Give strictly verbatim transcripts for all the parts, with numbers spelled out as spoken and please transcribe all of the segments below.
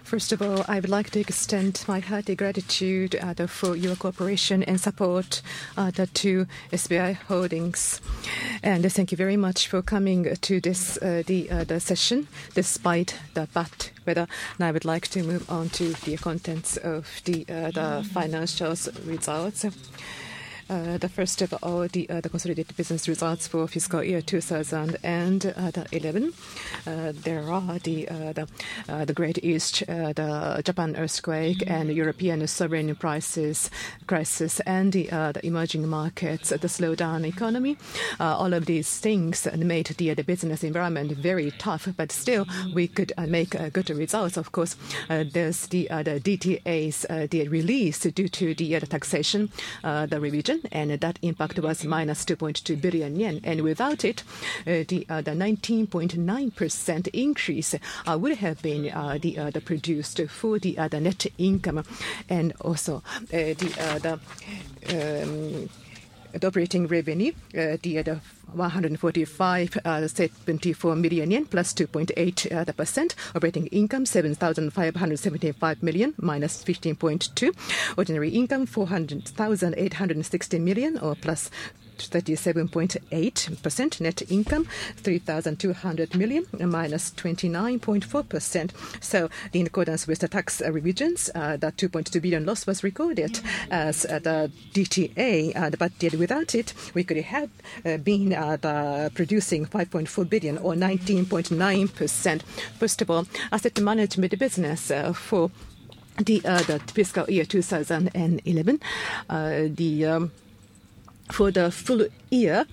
First of all, I would like to extend my hearty gratitude uh, the, for your cooperation and support uh, the, to S B I Holdings. And uh, thank you very much for coming to this uh, the, uh, the session despite the bad weather. Now I would like to move on to the contents of the, uh, the financials results. Uh, the first of all, the, uh, the consolidated business results for fiscal year two thousand eleven. Uh, there are the uh, the, uh, the Great East, uh, the Japan earthquake, and European sovereign prices crisis, and the, uh, the emerging markets, the slowdown economy. Uh, all of these things made the, the business environment very tough, but still we could uh, make uh, good results. Of course, uh, there's the, uh, the D T A's uh, the release due to the, uh, the taxation, uh, the revision. And that impact was minus two point two billion yen. And without it, uh, the, uh, the nineteen point nine percent increase uh, would have been uh, the, uh, the produced for the, uh, the net income. And also uh, the, uh, the, um, the operating revenue, uh, the, uh, the one hundred forty-five point seven four million yen, plus two point eight percent. Operating income, seven thousand five hundred seventy-five million, minus fifteen point two. Ordinary income, four hundred thousand eight hundred sixty million, or plus thirty-seven point eight percent. Net income, three thousand two hundred million, minus twenty-nine point four percent. So, in accordance with the tax uh, revisions, uh, the two point two billion loss was recorded as uh, the D T A, uh, but without it, we could have uh, been uh, the producing five point four billion, or nineteen point nine percent. First of all, asset management business uh, for the, uh, the fiscal year two thousand eleven, uh, the um, for the full year,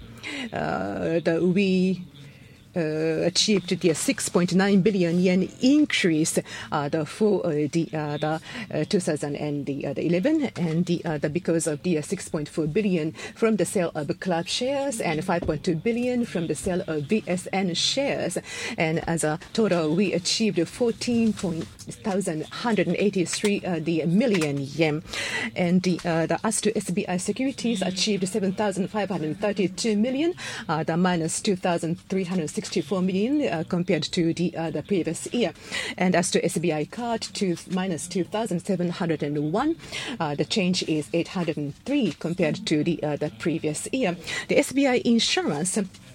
uh, the, we uh, achieved the six point nine billion yen increase uh, the, for uh, the, uh, the uh, two thousand eleven, and the, uh, the because of the uh, six point four billion from the sale of club shares and five point two billion from the sale of V S N shares. And as a total, we achieved fourteen point one hundred eighty-three uh, the million yen. And the, uh, the as to S B I Securities achieved seven thousand five hundred thirty-two million, uh, the minus two thousand three hundred sixty-four million uh, compared to the, uh, the previous year. And as to S B I Card, to minus two thousand seven hundred one, uh, the change is eight hundred three compared to the, uh, the previous year. The S B I Insurance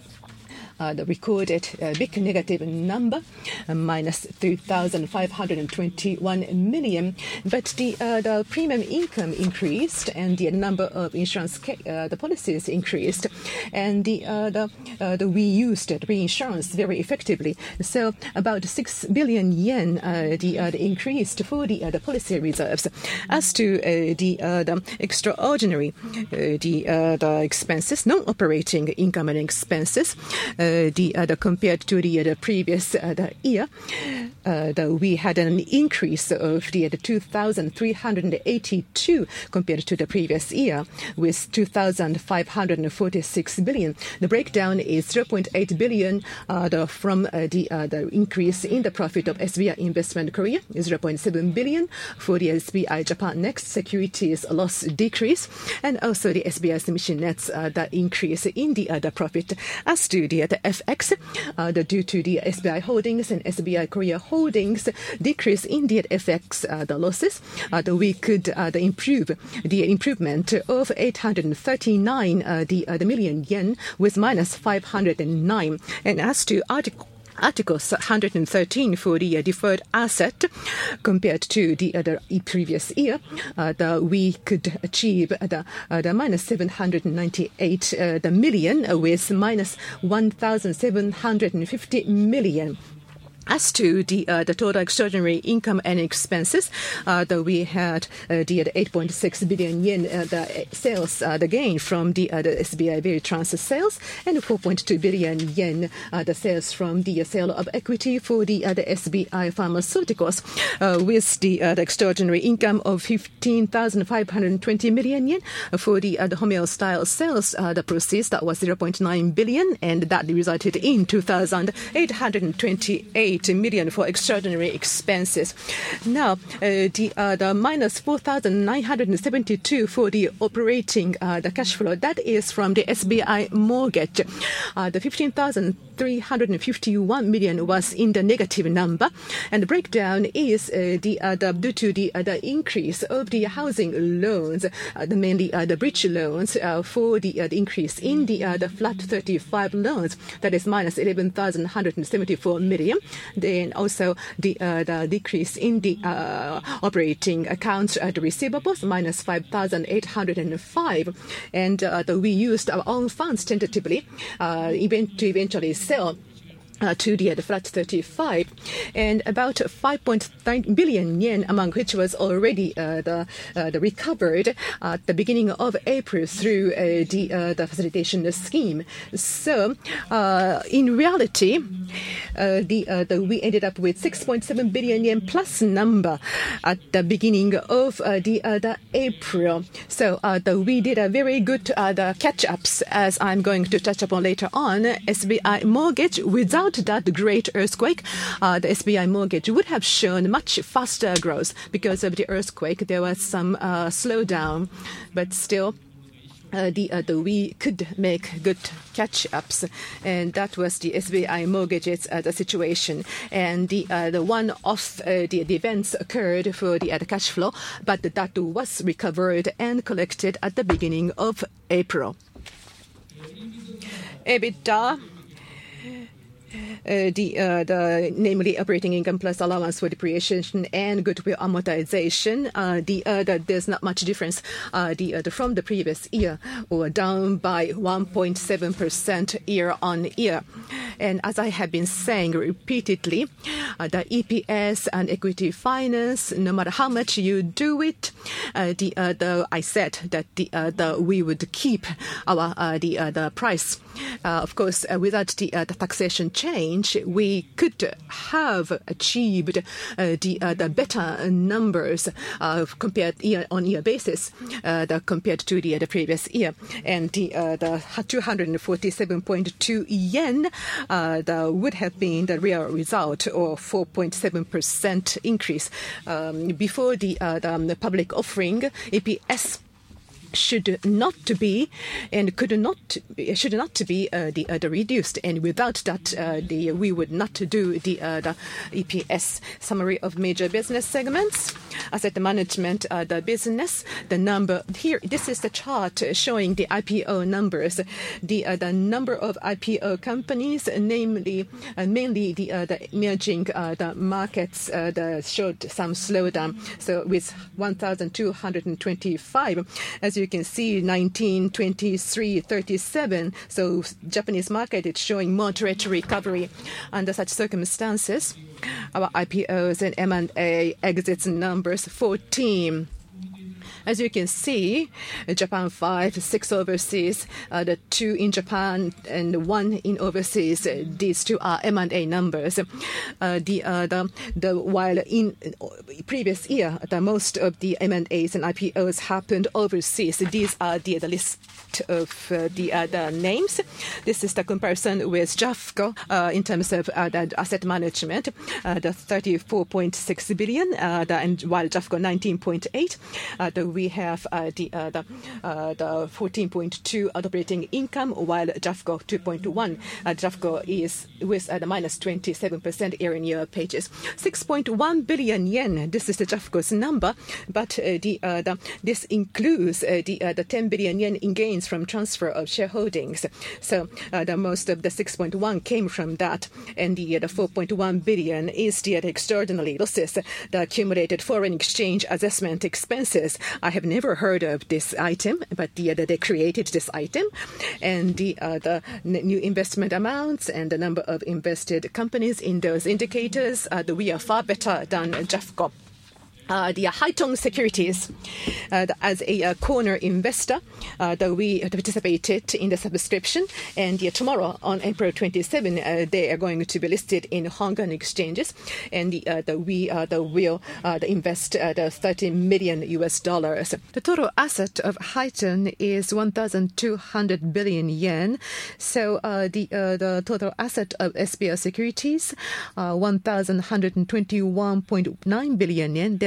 Uh, the recorded uh, big negative number, uh, minus three thousand five hundred twenty-one million. But the, uh, the premium income increased, and the number of insurance uh, the policies increased, and the, uh, the, uh, the we used the reinsurance very effectively. So about six billion yen uh, the, uh, the increased for the, uh, the policy reserves. As to uh, the, uh, the extraordinary uh, the, uh, the expenses, non-operating income and expenses, Uh, the, uh, the compared to the, uh, the previous uh, the year, uh, the, we had an increase of the, uh, the two thousand three hundred eighty-two compared to the previous year, with two thousand five hundred forty-six billion. The breakdown is zero point eight billion uh, the, from uh, the, uh, the increase in the profit of S B I Investment Korea, zero point seven billion for the S B I Japan Next Securities loss decrease, and also the S B I Submission Nets uh, the increase in the, uh, the profit. As to the, the F X, uh, the, due to the S B I Holdings and S B I Korea Holdings decrease in the F X uh, the losses, uh, the, we could uh, the improve the improvement of eight hundred thirty-nine uh, the, uh, the million yen, with minus five hundred nine. And as to article Articles one hundred thirteen for the uh, deferred asset, compared to the, uh, the previous year, uh, the, we could achieve the, uh, the minus seven hundred ninety-eight uh, the million, uh, with minus one thousand seven hundred fifty million. As to the uh, the total extraordinary income and expenses, uh, the, we had uh, the, the eight point six billion yen uh, the sales uh, the gain from the, uh, the S B I Veritrans sales, and four point two billion yen uh, the sales from the uh, sale of equity for the, uh, the S B I Pharmaceuticals, uh, with the, uh, the extraordinary income of fifteen thousand five hundred twenty million yen for the, uh, the Hormel style sales. Uh, the proceeds, that was zero point nine billion, and that resulted in two thousand eight hundred twenty-eight million for extraordinary expenses. Now, uh, the, uh, the minus four thousand nine hundred seventy-two for the operating uh, the cash flow, that is from the S B I mortgage. Uh, the fifteen thousand three hundred fifty-one million was in the negative number, and the breakdown is uh, the, uh, the due to the, uh, the increase of the housing loans, uh, the mainly uh, the bridge loans uh, for the, uh, the increase in the uh, the flat thirty-five loans, that is minus eleven thousand one hundred seventy-four million. Then also the uh, the decrease in the uh, operating accounts uh, the receivables minus five thousand eight hundred five, and uh, the, we used our own funds tentatively uh, event to eventually sell Uh, to the, uh, the flat thirty-five, and about five point nine billion yen, among which was already uh, the, uh, the recovered at the beginning of April through uh, the, uh, the facilitation scheme. So uh, in reality, uh, the, uh, the we ended up with six point seven billion yen plus number at the beginning of uh, the, uh, the April. So uh, the, we did a very good uh, the catch-ups, as I'm going to touch upon later on. S B I mortgage, without that great earthquake, uh, the S B I mortgage would have shown much faster growth. Because of the earthquake, there was some uh, slowdown, but still Uh, the, uh, the we could make good catch-ups, and that was the S B I mortgages uh, the situation. And the uh, the one-off uh, the, the events occurred for the, uh, the cash flow, but that was recovered and collected at the beginning of April. EBITDA. Uh, the, uh, the namely operating income plus allowance for depreciation and goodwill amortization, uh, the, uh, the, there's not much difference uh, the, uh, the, from the previous year, or down by one point seven percent year on year. And as I have been saying repeatedly, uh, the E P S and equity finance, no matter how much you do it, uh, the, uh, the I said that the, uh, the we would keep our uh, the uh, the price. Uh, of course, uh, without the, uh, the taxation change, we could have achieved uh, the uh, the better numbers uh, compared year on year basis, uh, the, compared to the, uh, the previous year, and the uh, the two hundred forty-seven point two yen uh, the, would have been the real result, or four point seven percent increase. Um, before the, uh, the, um, the public offering, E P S should not to be and could not should not to be uh, the, uh, the reduced, and without that uh, the we would not do the, uh, the E P S. Summary of major business segments. Asset management, uh, the business, the number here. This is the chart showing the I P O numbers. The uh, the number of I P O companies, namely uh, mainly the uh, the emerging uh, the markets, uh, the showed some slowdown. So with one thousand two hundred twenty-five, as you You can see nineteen, twenty-three, thirty-seven. So Japanese market is showing moderate recovery. Under such circumstances, our I P Os and M and A exits numbers fourteen. As you can see, Japan five, six overseas, uh, the two in Japan and one in overseas. Uh, these two are M and A numbers. Uh, the, uh, the the while in previous year, the most of the M and As and I P Os happened overseas. These are the, the list of uh, the other names. This is the comparison with JAFCO uh, in terms of uh, the asset management, uh, the thirty-four point six billion, uh, the, and while JAFCO nineteen point eight. Uh, the we have uh, the uh, the, uh, the fourteen point two operating income, while JAFCO two point one. Uh, JAFCO is with uh, the minus twenty-seven percent year-on-year pages. six point one billion yen. This is the JAFCO's number, but uh, the, uh, the this includes uh, the uh, the ten billion yen in gains from transfer of shareholdings. So uh, the most of the six point one came from that, and the uh, the four point one billion is the, uh, the extraordinary losses, the accumulated foreign exchange assessment expenses. I have never heard of this item, but the, uh, they created this item, and the, uh, the new investment amounts and the number of invested companies in those indicators, uh, the, we are far better than JAFCO. Uh, the Haitong Securities, uh, the, as a uh, corner investor, uh, that we participated in the subscription, and uh, tomorrow on April twenty-seventh, uh, they are going to be listed in Hong Kong exchanges, and the, uh, the we uh, the will uh, the invest uh, the thirty million U S dollars. The total asset of Haitong is one thousand two hundred billion yen. So uh, the uh, the total asset of S B I Securities, uh, one thousand one hundred twenty-one point nine billion yen. There's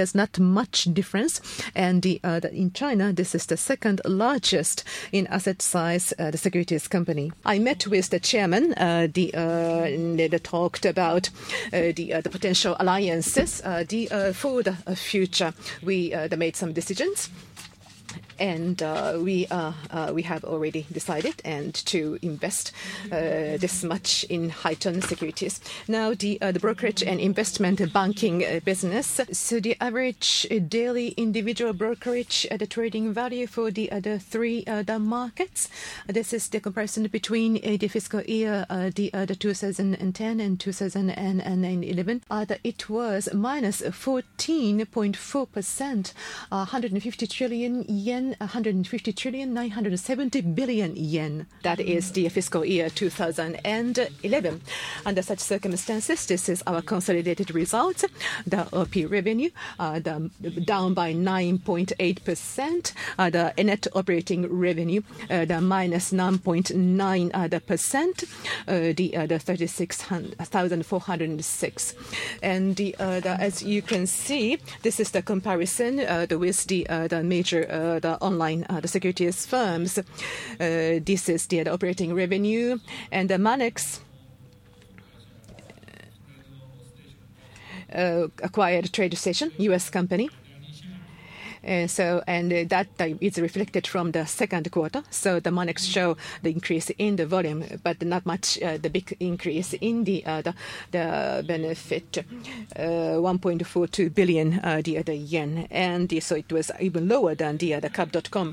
there's not much difference. And the, uh, the, in China, this is the second largest in asset size, uh, the securities company. I met with the chairman. Uh, the uh, they talked about uh, the uh, the potential alliances. Uh, the uh, for the uh, future, we uh, they made some decisions. And uh, we uh, uh, we have already decided and to invest uh, this much in Haitong Securities. Now the uh, the brokerage and investment banking uh, business. So the average uh, daily individual brokerage uh, the trading value for the other three uh, the markets. Uh, this is the comparison between uh, the fiscal year uh, the uh, the two thousand ten and two thousand eleven. Uh, the, it was minus fourteen point four percent, uh, one hundred fifty trillion yen. one hundred fifty trillion, nine hundred seventy billion yen. That is the fiscal year two thousand eleven. Under such circumstances, this is our consolidated results. The O P revenue uh, the, down by nine point eight percent. Uh, the net operating revenue uh, the minus nine point nine percent. Uh, the uh, the thirty-six thousand four hundred six. And the, uh, the as you can see, this is the comparison uh, the, with the uh, the major uh, the online uh, the securities firms. Uh, this is the, the operating revenue, and the Monex uh, acquired TradeStation, U S company. Uh, so and uh, that uh, is reflected from the second quarter. So the Monex show the increase in the volume, but not much uh, the big increase in the uh, the, the benefit, uh, one point four two billion uh, the other yen, and the, so it was even lower than the uh, the Cap dot com.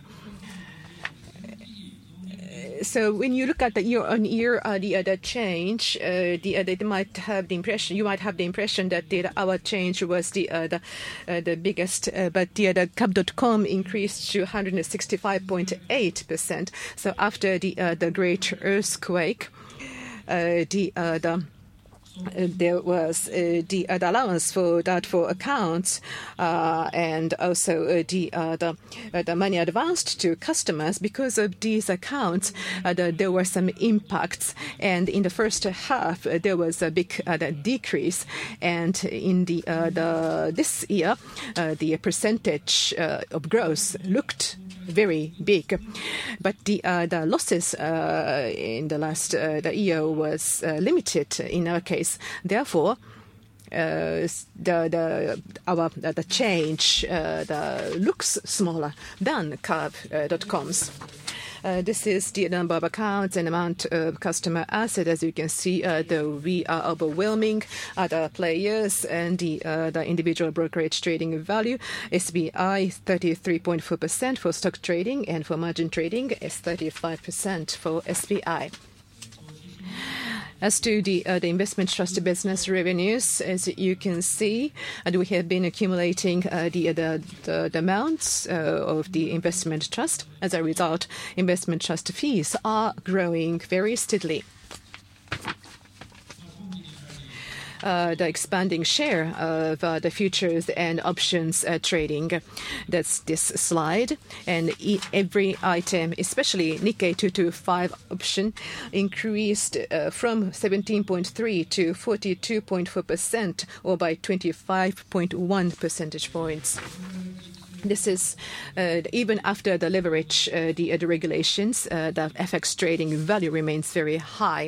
So when you look at the year-on-year uh, the other change, uh, the uh, they might have the impression you might have the impression that the, our change was the uh, the, uh, the biggest, uh, but the, uh, the Cap dot com increased to one hundred sixty-five point eight percent. So after the uh, the great earthquake, uh, the uh, the Uh, there was uh, the, uh, the allowance for doubtful accounts, uh, and also uh, the uh, the, uh, the money advanced to customers. Because of these accounts, uh, the, there were some impacts, and in the first half uh, there was a big uh, the decrease, and in the uh, the this year uh, the percentage uh, of growth looked very big, but the uh, the losses uh, in the last uh, the year was uh, limited in our case. Therefore, uh, the the our uh, the change uh, the looks smaller than Cap dot com's. Uh, this is the number of accounts and amount of customer asset. As you can see, uh, the, we are overwhelming other players, and the, uh, the individual brokerage trading value, S B I thirty-three point four percent for stock trading, and for margin trading is thirty-five percent for S B I. As to the, uh, the investment trust business revenues, as you can see, and we have been accumulating uh, the, the, the, the amounts uh, of the investment trust. As a result, investment trust fees are growing very steadily. Uh, the expanding share of uh, the futures and options uh, trading. That's this slide. And e every item, especially Nikkei two twenty-five option, increased uh, from seventeen point three to forty-two point four percent, or by twenty-five point one percentage points. This is uh, even after the leverage, uh, the, uh, the regulations, uh, the F X trading value remains very high.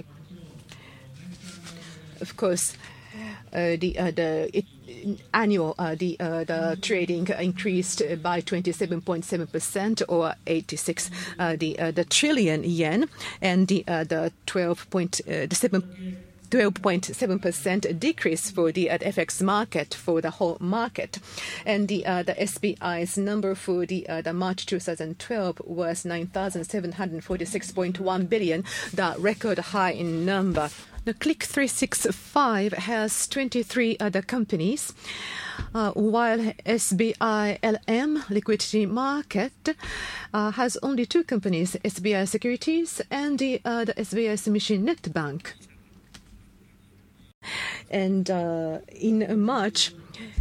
Of course, Uh, the uh, the it, annual uh, the uh, the trading increased by twenty-seven point seven percent, or eighty-six uh, the uh, the trillion yen, and the uh, the twelve point uh, the seven. twelve point seven percent decrease for the uh, F X market, for the whole market. And the uh, the S B I's number for the, uh, the March two thousand twelve was nine thousand seven hundred forty-six point one billion, the record high in number. The Click three sixty-five has twenty-three other companies, uh, while S B I L M Liquidity Market uh, has only two companies, S B I Securities and the, uh, the S B I Sumishin Net Bank. And uh, in March,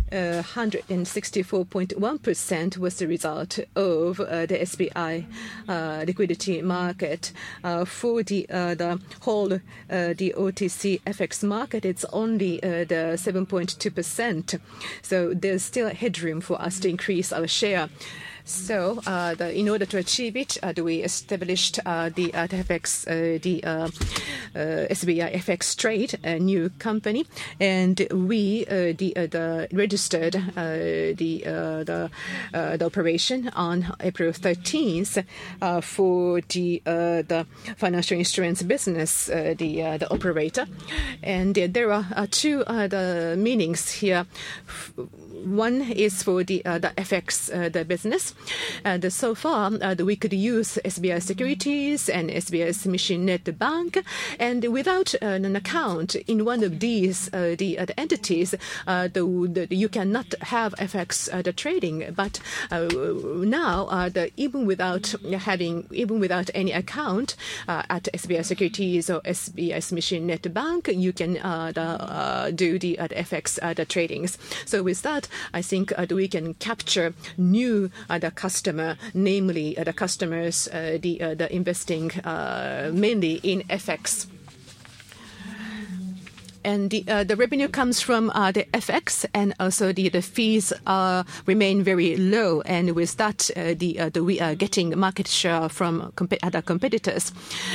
Uh, one hundred sixty-four point one percent was the result of uh, the S B I uh, liquidity market. Uh, for the uh, the whole uh, the O T C F X market, it's only uh, the seven point two percent. So there's still headroom for us to increase our share. So, uh, the, in order to achieve it, uh, we established uh, the uh, F X, uh, the uh, uh, S B I F X Trade, a new company, and we uh, the, uh, the registered uh, the uh, the, uh, the operation on April thirteenth uh, for the uh, the financial instruments business, uh, the uh, the operator, and uh, there are uh, two uh, the meanings here. One is for the uh, the F X uh, the business, and so far uh, we could use S B I Securities and S B I's Machine Net Bank, and without uh, an account in one of these uh, the, uh, the entities, uh, the, the, you cannot have F X uh, the trading. But uh, now, uh, the, even without having even without any account uh, at S B I Securities or S B I's Machine Net Bank, you can uh, the, uh, do the, uh, the F X uh, the tradings. So with that, I think uh, we can capture new uh, the customer, namely uh, the customers uh, the uh, the investing uh, mainly in F X. And the, uh, the revenue comes from uh, the F X, and also the, the fees uh, remain very low. And with that, uh, the, uh, the we are getting market share from comp- other competitors.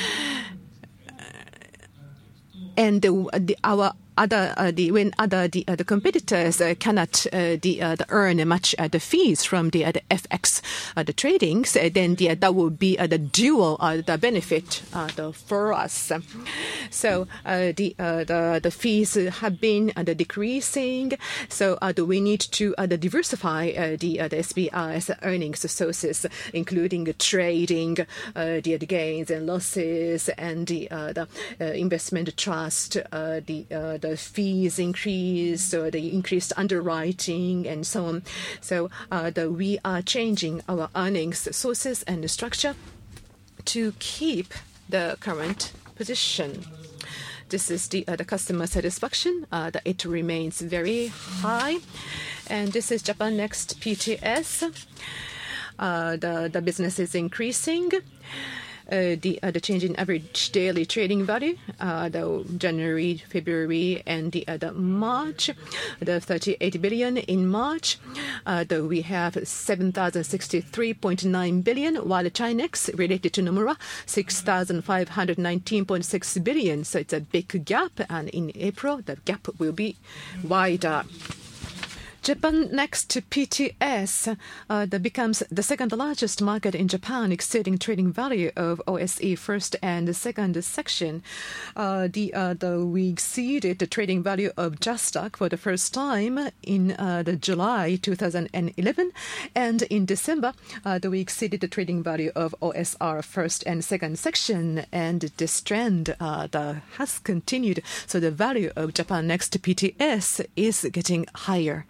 And the, the, our other uh, the when other the, uh, the competitors uh, cannot uh, the, uh, the earn much uh, the fees from the, uh, the F X uh, the tradings, uh, then the, uh, that will be uh, the dual uh, the benefit uh, the, for us. So uh, the uh, the the fees have been uh, the decreasing. So uh, the, we need to uh, the diversify uh, the uh, the S B I's earnings sources, including trading, uh, the, the gains and losses, and the uh, the uh, investment trust, uh, the uh, the fees increase, or the increased underwriting, and so on. So uh, the, we are changing our earnings sources and structure to keep the current position. This is the, uh, the customer satisfaction. Uh, that it remains very high. And this is Japan Next P T S. Uh, the, the business is increasing. Uh, the uh, the change in average daily trading value, uh, the January, February, and the, uh, the March, the thirty-eight billion in March. Uh, the, we have seven thousand sixty-three point nine billion, while the Chinex related to Nomura, six thousand five hundred nineteen point six billion. So it's a big gap, and in April the gap will be wider. Japan Next P T S uh, that becomes the second largest market in Japan, exceeding trading value of O S E first and second section. Uh, the, uh, the we exceeded the trading value of JASDAQ for the first time in uh, the July two thousand eleven, and in December uh, the, we exceeded the trading value of O S R first and second section, and this trend uh, the, has continued. So the value of Japan Next P T S is getting higher.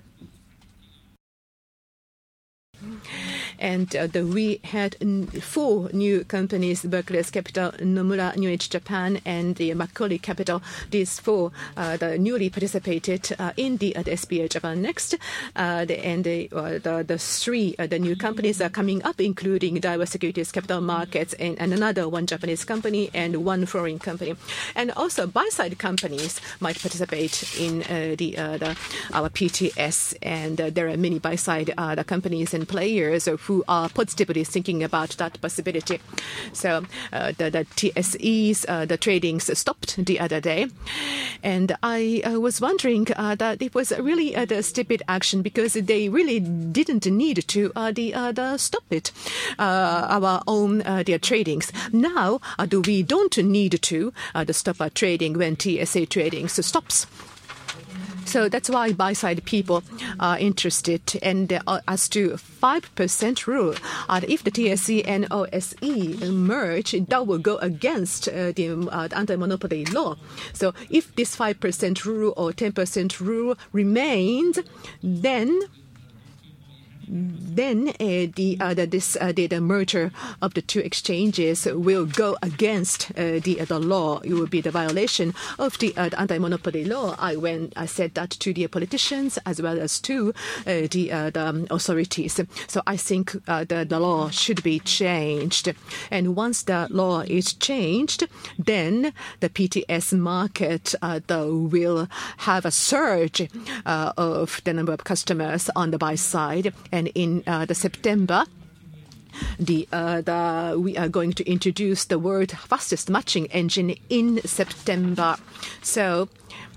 And uh, the, we had n- four new companies: Barclays Capital, Nomura, New Age Japan, and the Macquarie Capital. These four uh, the newly participated uh, in the, uh, the S B I Japan Next. Uh, the, and the, uh, the, the three uh, the new companies are coming up, including Daiwa Securities Capital Markets, and, and another one Japanese company and one foreign company. And also buy-side companies might participate in uh, the, uh, the our P T S. And uh, there are many buy-side uh, the companies and players who are positively thinking about that possibility. So uh, the, the T S Es, uh, the tradings stopped the other day. And I uh, was wondering uh, that it was really uh, the stupid action, because they really didn't need to uh, the, uh, the stop it, uh, our own uh, their tradings. Now uh, do we don't need to uh, the stop our trading when T S A trading so stops. So that's why buy-side people are interested. And uh, as to five percent rule, uh, if the T S E and O S E merge, that will go against uh, the, uh, the anti-monopoly law. So if this five percent rule or ten percent rule remains, then then uh, the, uh, the this uh, the, the merger of the two exchanges will go against uh, the uh, the law. It will be the violation of the, uh, the anti-monopoly law. I when I said that to the politicians as well as to uh, the uh, the um, authorities. So I think uh, the the law should be changed. And once the law is changed, then the P T S market uh, the, will have a surge uh, of the number of customers on the buy side. And in uh, the September, The, uh, the we are going to introduce the world fastest matching engine in September. So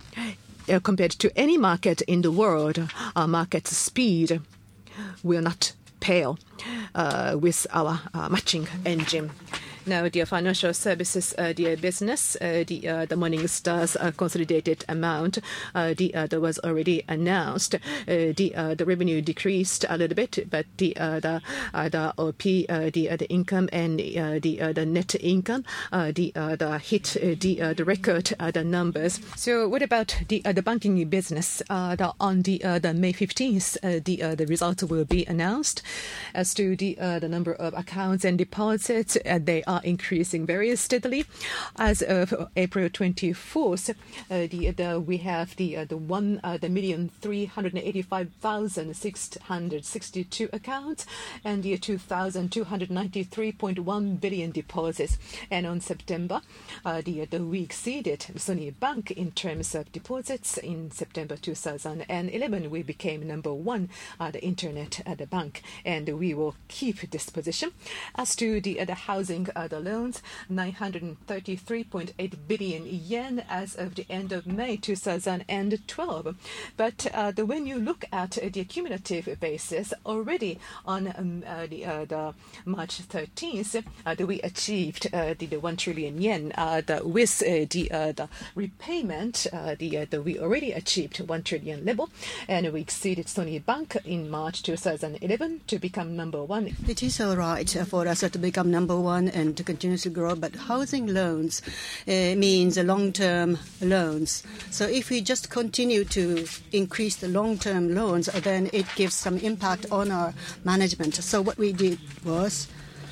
uh, compared to any market in the world, our market speed will not pale uh, with our uh, matching engine. Now, the financial services, uh, the business, uh, the uh, the Morningstar's uh, consolidated amount, uh, the uh, that was already announced. Uh, the uh, the revenue decreased a little bit, but the uh, the uh, the O P, uh, the uh, the income and uh, the uh, the net income, uh, the uh, the hit uh, the uh, the record uh, the numbers. So, what about the uh, the banking business? Uh, the, on the uh, the May fifteenth, uh, the uh, the results will be announced. As to the uh, the number of accounts and deposits, uh, they are increasing very steadily. As of April twenty-fourth, uh, the, the we have the uh, the one uh, the million three hundred eighty-five thousand six hundred sixty-two accounts and the two thousand two hundred ninety-three point one billion deposits. And on September, uh, the the we exceeded Sony Bank in terms of deposits. In September two thousand eleven, we became number one uh, the internet at the bank, and we will keep this position. As to the uh, the housing uh, the loans, nine hundred thirty-three point eight billion yen as of the end of May two thousand twelve. But uh, the, when you look at uh, the cumulative basis, already on um, uh, the, uh, the March thirteenth, uh, the, we achieved uh, the, the one trillion yen. Uh, the, with uh, the, uh, the repayment, uh, the, uh, the we already achieved one trillion level, and we exceeded Sony Bank in March two thousand eleven to become number one. It is all right for us to become number one and to continue to grow, but housing loans uh, means long-term loans. So if we just continue to increase the long-term loans, then it gives some impact on our management. So what we did was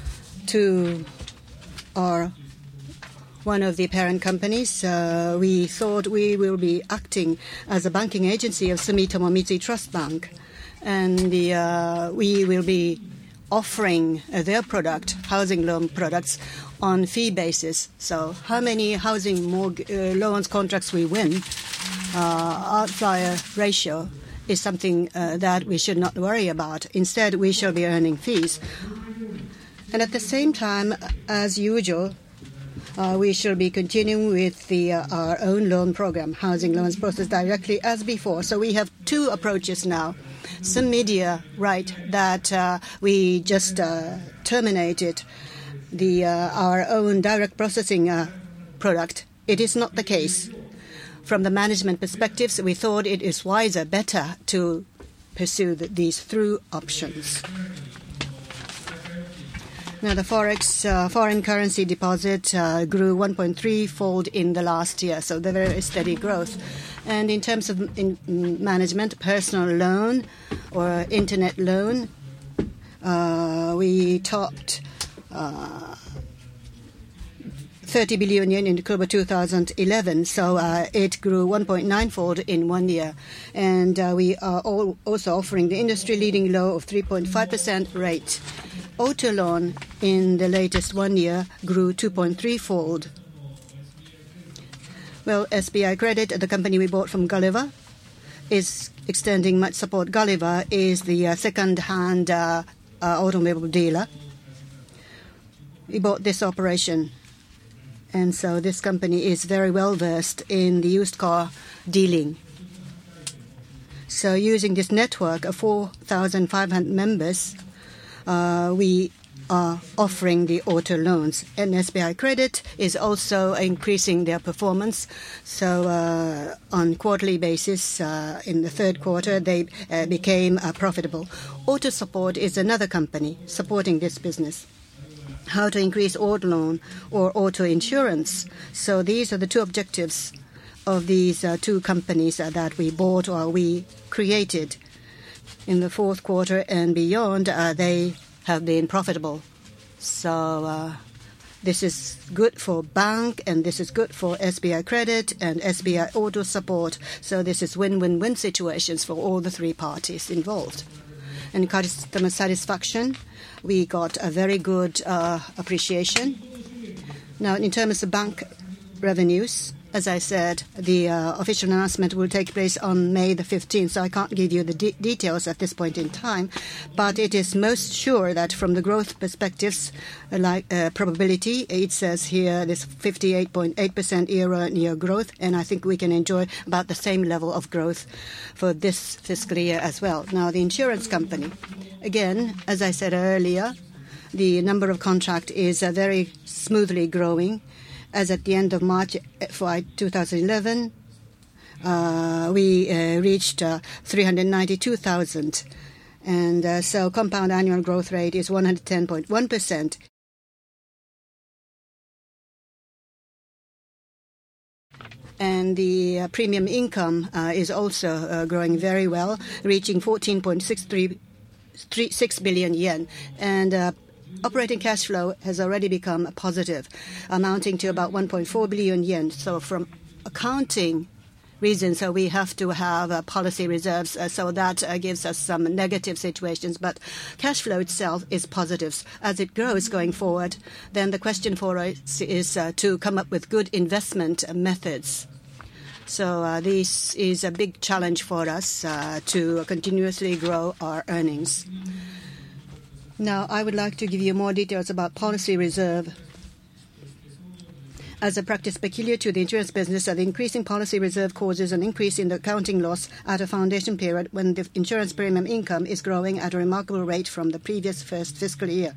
to our one of the parent companies, uh, we thought we will be acting as a banking agency of Sumitomo Mitsui Trust Bank, and the, uh, we will be offering uh, their product, housing loan products, on fee basis. So how many housing mortgage, uh, loans contracts we win, uh, outlier ratio is something uh, that we should not worry about. Instead, we shall be earning fees. And at the same time, as usual, uh, we shall be continuing with the, uh, our own loan program, housing loans processed directly as before. So we have two approaches now. Some media write that uh, we just uh, terminated the uh, our own direct processing uh, product. It is not the case. From the management perspectives, we thought it is wiser, better to pursue the, these through options. Now, the forex uh, foreign currency deposit uh, grew one point three fold in the last year, so the very steady growth. And in terms of in, in management, personal loan or internet loan, uh, we topped uh, thirty billion yen in October two thousand eleven, so uh, it grew one point nine fold in one year. And uh, we are all also offering the industry-leading low of three point five percent rate. Auto loan in the latest one year grew two point three fold. Well, S B I Credit, the company we bought from Gulliver, is extending much support. Gulliver is the uh, second-hand uh, uh, automobile dealer. We bought this operation, and so this company is very well versed in the used car dealing. So using this network of four thousand five hundred members, uh, we are offering the auto loans. And S B I Credit is also increasing their performance. So uh, on quarterly basis, uh, in the third quarter, they uh, became uh, profitable. Auto Support is another company supporting this business. How to increase auto loan or auto insurance. So these are the two objectives of these uh, two companies uh, that we bought or we created. in the fourth quarter and beyond, uh, they have been profitable. So uh, this is good for bank, and this is good for S B I Credit and S B I Auto Support. So this is win-win-win situations for all the three parties involved. And customer satisfaction, we got a very good uh, appreciation. Now, in terms of bank revenues, as I said, the uh, official announcement will take place on May the fifteenth, so I can't give you the de details at this point in time. But it is most sure that from the growth perspectives, uh, like uh, probability, it says here this fifty-eight point eight percent year-on-year growth, and I think we can enjoy about the same level of growth for this fiscal year as well. Now, the insurance company, again, as I said earlier, the number of contract is uh, very smoothly growing. As at the end of March for two thousand eleven, uh, we uh, reached uh, three hundred ninety-two thousand. And uh, so compound annual growth rate is one hundred ten point one percent. And the uh, premium income uh, is also uh, growing very well, reaching fourteen point six six billion yen. And uh, operating cash flow has already become positive, amounting to about one point four billion yen. So from accounting reasons, so we have to have uh, policy reserves, uh, so that uh, gives us some negative situations. But cash flow itself is positive. As it grows going forward, then the question for us is uh, to come up with good investment methods. So uh, this is a big challenge for us uh, to continuously grow our earnings. Now, I would like to give you more details about policy reserve. As a practice peculiar to the insurance business, the increasing policy reserve causes an increase in the accounting loss at a foundation period when the insurance premium income is growing at a remarkable rate from the previous first fiscal year.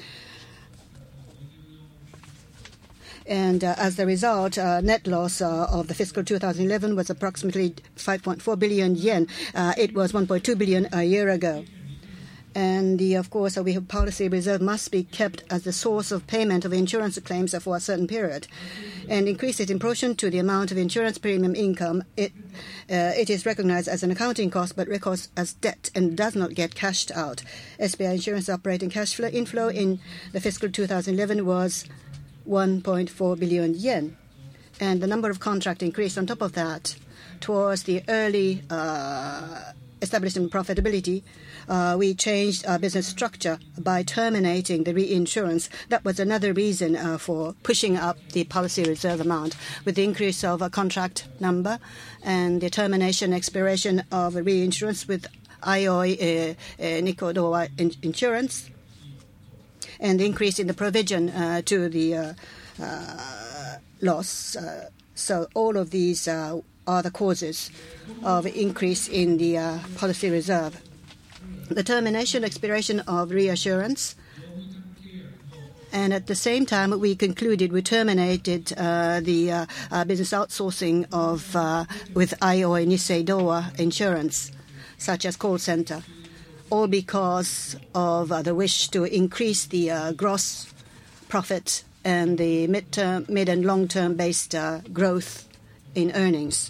And uh, as a result, uh, net loss uh, of the fiscal two thousand eleven was approximately five point four billion yen. Uh, it was one point two billion a year ago. And the, of course, we have policy reserve must be kept as the source of payment of insurance claims for a certain period, and increase it in proportion to the amount of insurance premium income. It uh, it is recognized as an accounting cost, but records as debt and does not get cashed out. S B I Insurance operating cash flow inflow in the fiscal two thousand eleven was one point four billion yen, and the number of contract increased on top of that. Towards the early uh, establishment profitability, Uh, we changed our business structure by terminating the reinsurance. That was another reason uh, for pushing up the policy reserve amount. With the increase of a contract number and the termination expiration of a reinsurance with I O I uh, uh, Nikko Dowa Insurance, and the increase in the provision uh, to the uh, uh, loss. Uh, so all of these uh, are the causes of increase in the uh, policy reserve. The termination expiration of reassurance, and at the same time we concluded we terminated uh, the uh, uh, business outsourcing of uh, with I O I Nissei Dowa Insurance, such as call center, all because of uh, the wish to increase the uh, gross profit and the mid-term, mid and long-term based uh, growth in earnings.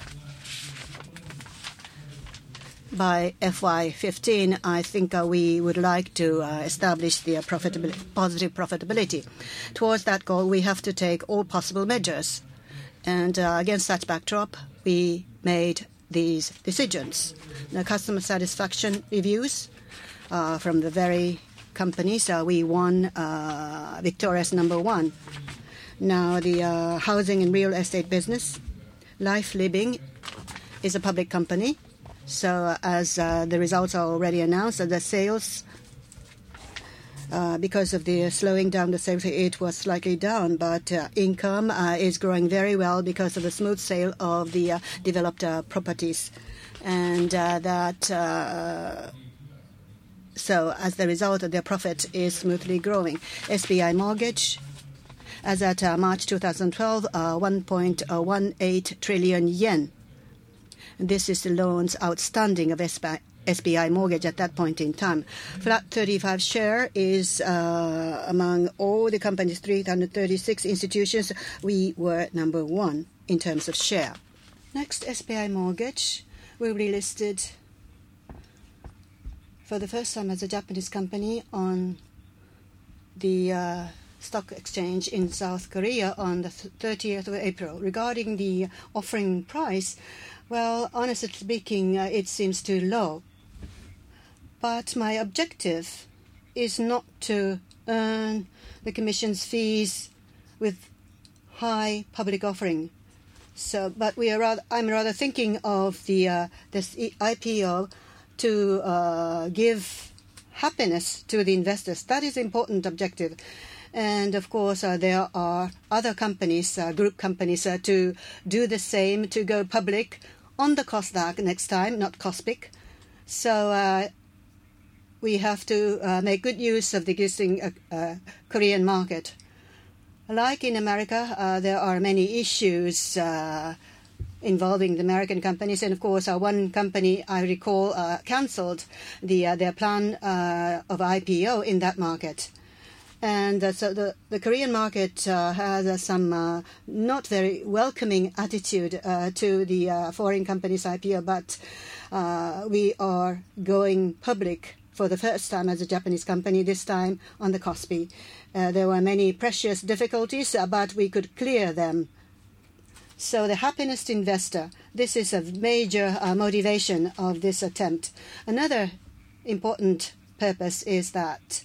By F Y fifteen, I think uh, we would like to uh, establish the uh, profitability, positive profitability. Towards that goal, we have to take all possible measures. And uh, against such backdrop, we made these decisions. The customer satisfaction reviews uh, from the very companies, uh, we won uh, victorious number one. Now, the uh, housing and real estate business, Life Living, is a public company. So as uh, the results are already announced, uh, the sales, uh, because of the slowing down the sales, it was slightly down, but uh, income uh, is growing very well because of the smooth sale of the uh, developed uh, properties. And uh, that, uh, so as the result, their profit is smoothly growing. S B I Mortgage, as at uh, March two thousand twelve, uh, one point one eight trillion yen. This is the loans outstanding of S B I Mortgage at that point in time. Flat thirty-five share is uh, among all the company's three hundred thirty-six institutions. We were number one in terms of share. Next, S B I Mortgage will be listed for the first time as a Japanese company on the uh, stock exchange in South Korea on the thirtieth of April. Regarding the offering price, well, honestly speaking, uh, it seems too low. But my objective is not to earn the commission's fees with high public offering. So, but we are rather, I'm rather thinking of the uh, this I P O to uh, give happiness to the investors. That is an important objective. And of course, uh, there are other companies, uh, group companies, uh, to do the same, to go public on the KOSDAQ next time, not KOSPIC. So uh, we have to uh, make good use of the existing uh, uh, Korean market. Like in America, uh, there are many issues uh, involving the American companies. And of course, uh, one company, I recall, uh, cancelled the, uh, their plan uh, of I P O in that market. And uh, so the, the Korean market uh, has uh, some uh, not very welcoming attitude uh, to the uh, foreign companies' I P O, but uh, we are going public for the first time as a Japanese company, this time on the KOSPI. Uh, there were many precious difficulties, uh, but we could clear them. So the happiness to investor, this is a major uh, motivation of this attempt. Another important purpose is that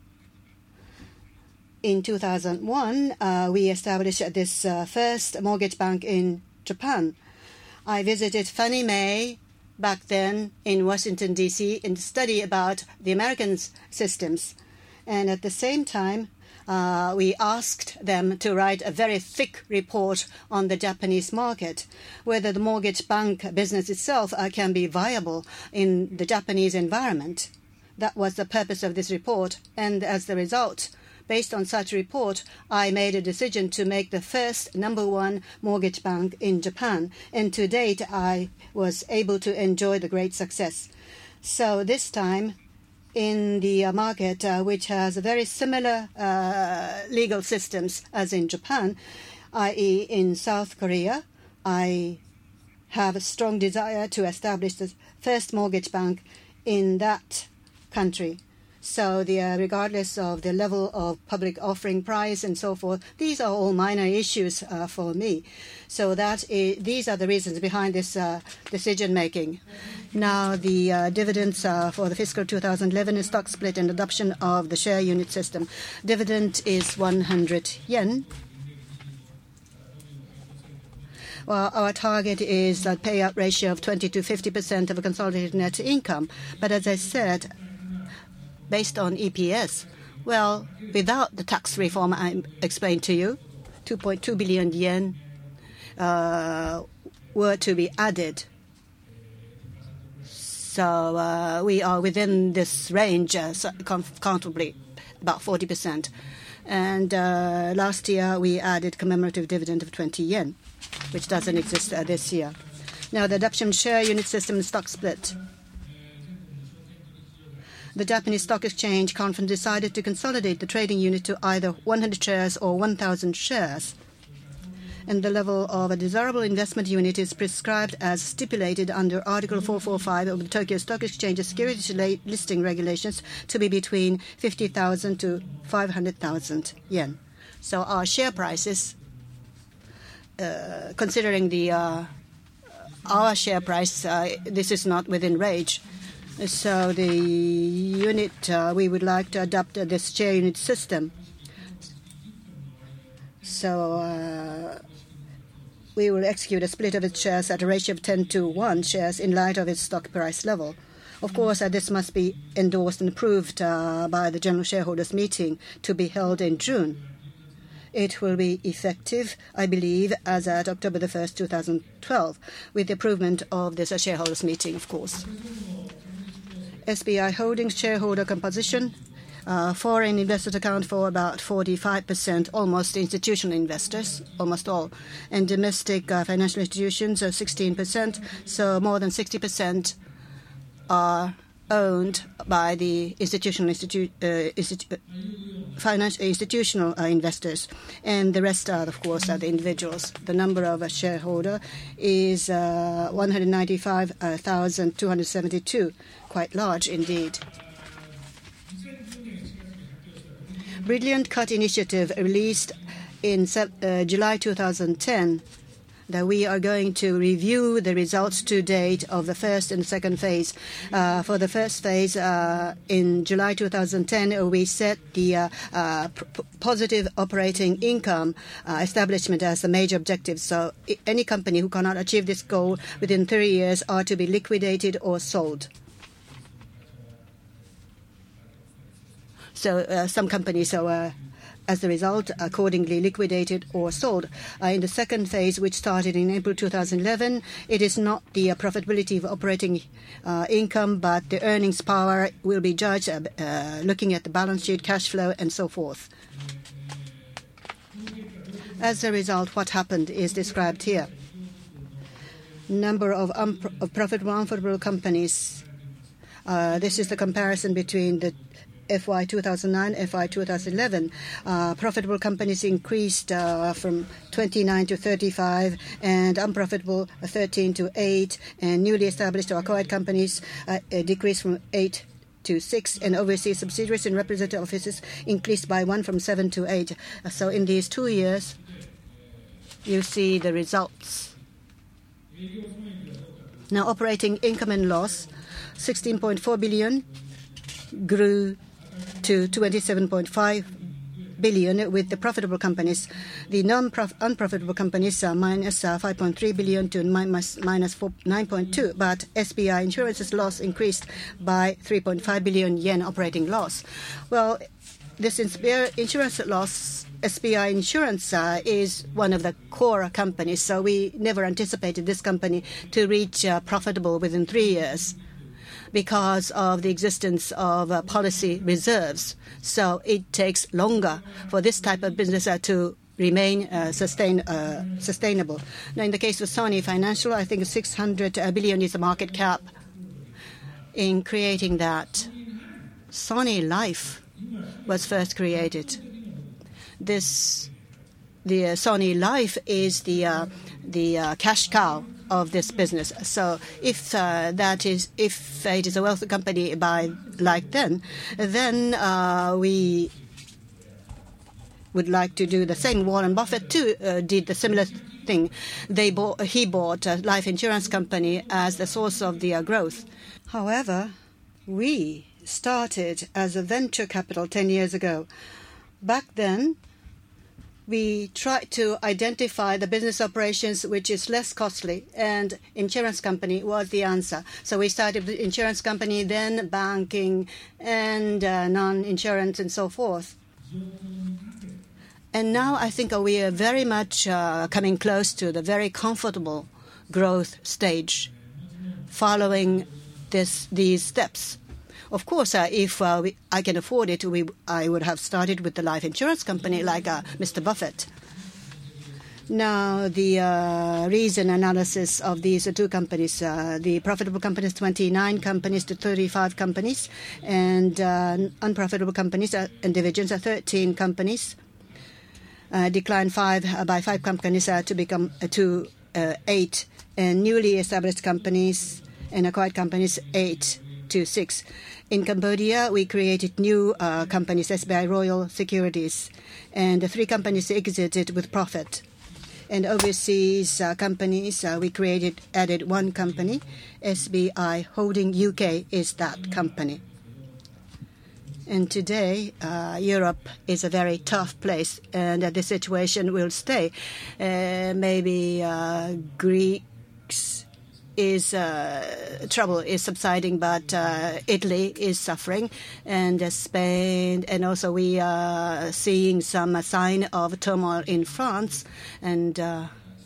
in two thousand one, uh, we established this uh, first mortgage bank in Japan. I visited Fannie Mae back then in Washington, D C, and study about the American systems. And at the same time, uh, we asked them to write a very thick report on the Japanese market, whether the mortgage bank business itself uh, can be viable in the Japanese environment. That was the purpose of this report. And as the result, based on such report, I made a decision to make the first number one mortgage bank in Japan. And to date, I was able to enjoy the great success. So this time, in the uh, market, uh, which has very similar uh, legal systems as in Japan, that is in South Korea, I have a strong desire to establish the first mortgage bank in that country. So the, uh, regardless of the level of public offering price and so forth, these are all minor issues uh, for me. So that is, these are the reasons behind this uh, decision making. Now the uh, dividends uh, for the fiscal two thousand eleven is stock split and adoption of the share unit system. Dividend is one hundred yen. Well, our target is a payout ratio of twenty to fifty percent of a consolidated net income. But as I said, based on E P S, well, without the tax reform I explained to you, two point two billion yen uh, were to be added. So uh, we are within this range uh, comfortably, about forty percent. And uh, last year we added commemorative dividend of twenty yen, which doesn't exist uh, this year. Now the adoption share unit system and stock split. The Japanese Stock Exchange Conference decided to consolidate the trading unit to either one hundred shares or one thousand shares. And the level of a desirable investment unit is prescribed as stipulated under Article four forty-five of the Tokyo Stock Exchange Securities Listing Regulations to be between fifty thousand to five hundred thousand yen. So our share prices, uh, considering the uh, our share price, uh, this is not within range. So the unit, uh, we would like to adopt uh, this share unit system. So uh, we will execute a split of its shares at a ratio of ten to one shares in light of its stock price level. Of course, uh, this must be endorsed and approved uh, by the General Shareholders Meeting to be held in June. It will be effective, I believe, as at October the first, two thousand twelve, with the approval of this uh, Shareholders Meeting, of course. S B I Holdings shareholder composition. Uh, foreign investors account for about forty-five percent, almost institutional investors, almost all. And domestic uh, financial institutions are sixteen percent, so more than sixty percent are owned by the institutional institu uh, institu financial institutional uh, investors, and the rest are, of course, are the individuals. The number of a shareholder is uh, one hundred ninety-five thousand two hundred seventy-two, quite large indeed. Brilliant Cut Initiative released in uh, July two thousand ten that we are going to review the results to date of the first and second phase. Uh, for the first phase, uh, in July two thousand ten, uh, we set the uh, uh, positive operating income uh, establishment as the major objective. So any company who cannot achieve this goal within three years are to be liquidated or sold. So uh, some companies are uh, as a result, accordingly liquidated or sold. Uh, in the second phase, which started in April two thousand eleven, it is not the uh, profitability of operating uh, income, but the earnings power will be judged uh, uh, looking at the balance sheet, cash flow, and so forth. As a result, what happened is described here. Number of, of profitable, unprofitable companies. Uh, this is the comparison between the F Y two thousand nine, F Y two thousand eleven. Uh, profitable companies increased uh, from twenty-nine to thirty-five, and unprofitable uh, thirteen to eight, and newly established or acquired companies uh, decreased from eight to six, and overseas subsidiaries and representative offices increased by one from seven to eight. Uh, so in these two years, you see the results. Now, operating income and loss, sixteen point four billion grew to twenty-seven point five billion with the profitable companies. The non-unprofitable companies are minus uh, five point three billion to minus, minus nine point two, but S B I Insurance's loss increased by three point five billion yen operating loss. Well, this insurance loss, S B I Insurance uh, is one of the core companies, so we never anticipated this company to reach uh, profitable within three years. Because of the existence of uh, policy reserves. So it takes longer for this type of business uh, to remain uh, sustain, uh, sustainable. Now, in the case of Sony Financial, I think six hundred billion is the market cap. In creating that, Sony Life was first created. This, the uh, Sony Life is the uh, the uh, cash cow of this business. So if uh, that is, if it is a wealthy company by like then, then uh, we would like to do the same. Warren Buffett too uh, did the similar thing. They bought, he bought a life insurance company as the source of the uh, growth. However, we started as a venture capital ten years ago. Back then, we tried to identify the business operations which is less costly, and insurance company was the answer. So we started the insurance company, then banking and uh, non-insurance and so forth. And now I think uh, we are very much uh, coming close to the very comfortable growth stage following this, these steps. Of course, uh, if uh, we, I can afford it, we, I would have started with the life insurance company like uh, Mister Buffett. Now, the uh, reason analysis of these uh, two companies, uh, the profitable companies, twenty-nine companies to thirty-five companies, and uh, unprofitable companies uh, and divisions are thirteen companies, uh, declined five uh, by five companies uh, to become uh, to uh, eight, and newly established companies and acquired companies eight to six. In Cambodia, we created new uh, companies, S B I Royal Securities, and the three companies exited with profit. And overseas uh, companies, uh, we created, added one company, S B I Holding U K is that company. And today, uh, Europe is a very tough place, and uh, the situation will stay. Uh, maybe uh, Greeks is uh, trouble is subsiding, but uh, Italy is suffering, and uh, Spain, and also we are seeing some uh, sign of turmoil in France, and uh,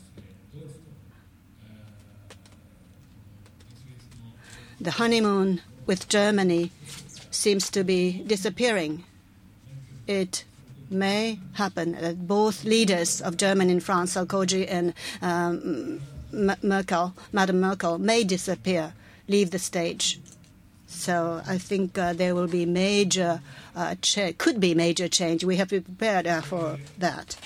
the honeymoon with Germany seems to be disappearing. It may happen that both leaders of Germany and France, Sarkozy and um, Merkel, Madam Merkel, may disappear, leave the stage. So I think uh, there will be major, uh, cha- could be major change. We have to be prepared uh, for that.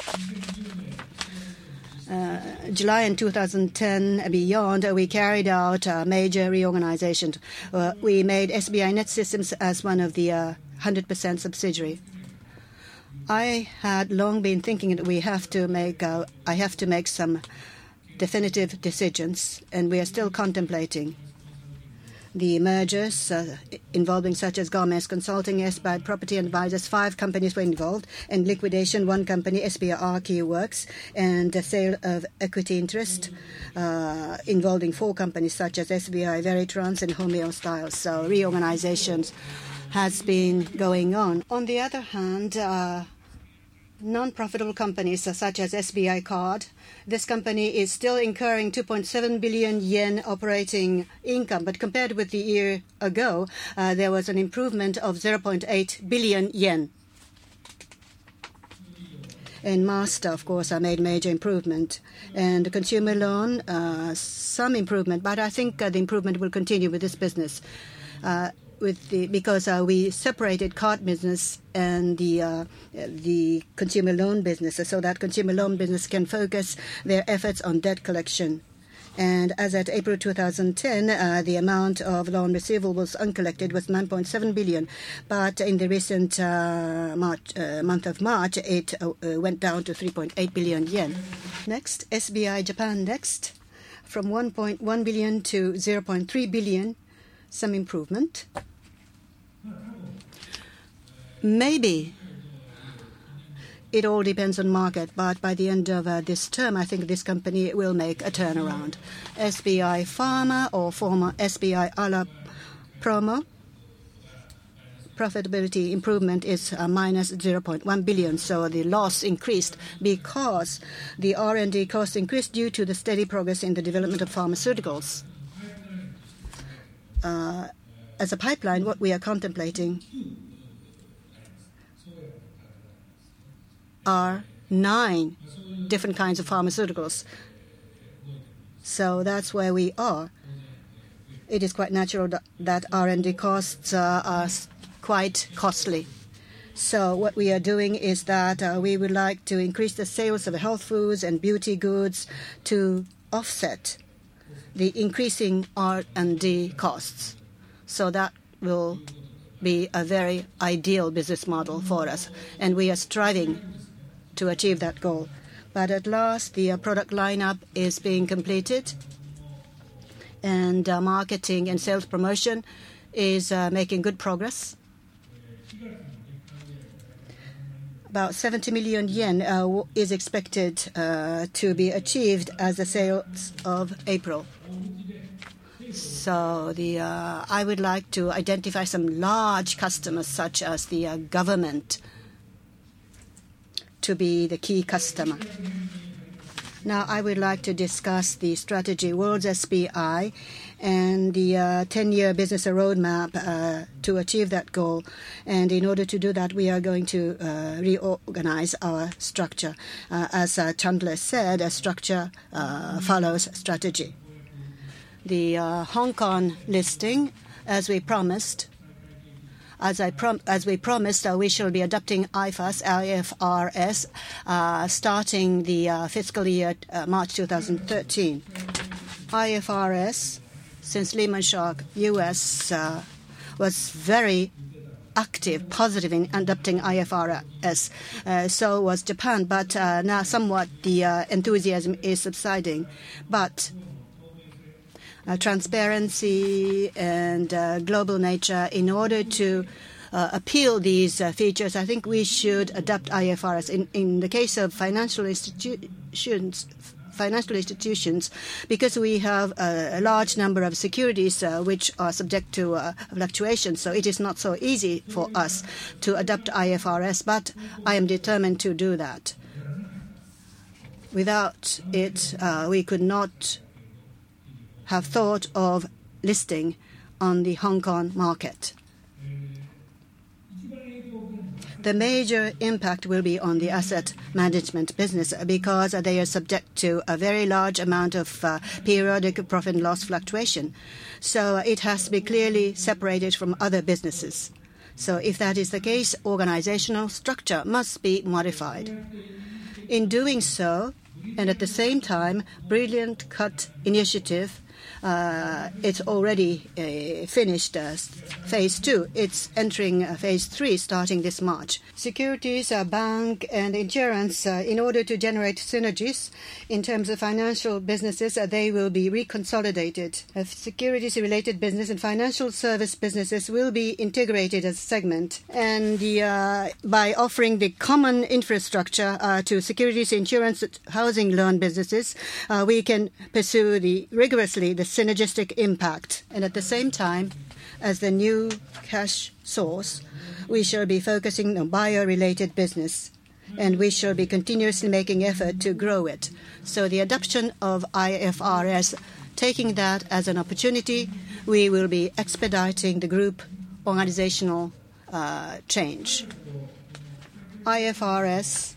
Uh, July in two thousand ten and beyond, uh, we carried out uh, major reorganization. Uh, we made S B I Net Systems as one of the uh, one hundred percent subsidiary. I had long been thinking that we have to make, uh, I have to make some definitive decisions, and we are still contemplating the mergers uh, involving such as Gomez Consulting, S B I Property Advisors. Five companies were involved, and liquidation, one company, S B I Archie Works, and the sale of equity interest uh, involving four companies such as S B I Veritrans and Homeo Styles. So reorganizations has been going on. On the other hand, uh, non-profitable companies such as S B I Card, this company is still incurring two point seven billion yen operating income, but compared with the year ago, uh, there was an improvement of zero point eight billion yen. And Master, of course, uh, made major improvement. And the consumer loan, uh, some improvement, but I think uh, the improvement will continue with this business. Uh, With the, because uh, we separated card business and the uh, the consumer loan business, so that consumer loan business can focus their efforts on debt collection. And as at April two thousand ten, uh, the amount of loan receivables uncollected was nine point seven billion. But in the recent uh, March, uh, month of March, it uh, went down to three point eight billion yen. Next, S B I Japan Next, from one point one billion to zero point three billion, some improvement. Maybe it all depends on market, but by the end of uh, this term, I think this company will make a turnaround. S B I Pharma, or former S B I Ala Promo, profitability improvement is uh, minus zero point one billion, so the loss increased because the R and D cost increased due to the steady progress in the development of pharmaceuticals. Uh, as a pipeline, what we are contemplating are nine different kinds of pharmaceuticals. So that's where we are. It is quite natural that, that R and D costs uh, are quite costly. So what we are doing is that uh, we would like to increase the sales of health foods and beauty goods to offset the increasing R and D costs. So that will be a very ideal business model for us, and we are striving to achieve that goal. But at last, the uh, product lineup is being completed, and uh, marketing and sales promotion is uh, making good progress. About seventy million yen uh, is expected uh, to be achieved as the sales of April. So the uh, I would like to identify some large customers, such as the uh, government, to be the key customer. Now I would like to discuss the strategy World's S B I and the uh, ten-year business roadmap uh, to achieve that goal. And in order to do that, we are going to uh, reorganize our structure. Uh, as uh, Chandler said, a structure uh, follows strategy. The uh, Hong Kong listing, as we promised, As, I prom- as we promised, uh, we shall be adopting I F A S, I F R S, uh, starting the uh, fiscal year uh, March two thousand thirteen. I F R S, since Lehman Shock, U S uh, was very active, positive in adopting I F R S. Uh, so was Japan, but uh, now somewhat the uh, enthusiasm is subsiding. But Uh, transparency and uh, global nature, in order to uh, appeal these uh, features, I think we should adopt I F R S. In, in the case of financial institutions, financial institutions, because we have a, a large number of securities uh, which are subject to uh, fluctuations, so it is not so easy for us to adopt I F R S, but I am determined to do that. Without it, uh, we could not have thought of listing on the Hong Kong market. The major impact will be on the asset management business because they are subject to a very large amount of uh, periodic profit and loss fluctuation. So uh, it has to be clearly separated from other businesses. So if that is the case, organizational structure must be modified. In doing so, and at the same time, Brilliant Cut initiative, uh, it's already uh, finished uh, phase two. It's entering uh, phase three starting this March. Securities, uh, bank, and insurance, uh, in order to generate synergies in terms of financial businesses, uh, they will be reconsolidated. Uh, securities-related business and financial service businesses will be integrated as a segment. And the, uh, by offering the common infrastructure uh, to securities, insurance, housing loan businesses, uh, we can pursue the rigorously the synergistic impact. And at the same time, as the new cash source, we shall be focusing on buyer-related business, and we shall be continuously making effort to grow it. So the adoption of I F R S, taking that as an opportunity, we will be expediting the group organizational uh, change. I F R S,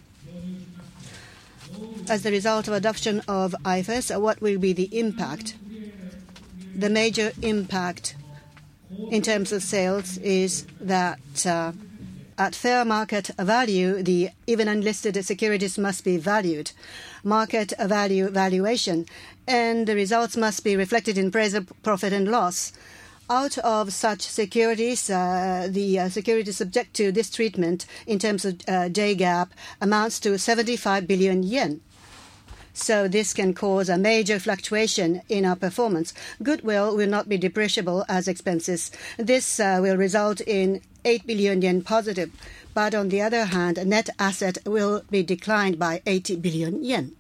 as the result of adoption of I F R S, what will be the impact? The major impact in terms of sales is that uh, at fair market value, the even unlisted securities must be valued, market value valuation, and the results must be reflected in appraisal profit and loss. Out of such securities, uh, the uh, securities subject to this treatment in terms of uh, J GAAP amounts to seventy-five billion yen. So this can cause a major fluctuation in our performance. Goodwill will not be depreciable as expenses. This uh, will result in eight billion yen positive. But on the other hand, net asset will be declined by eighty billion yen.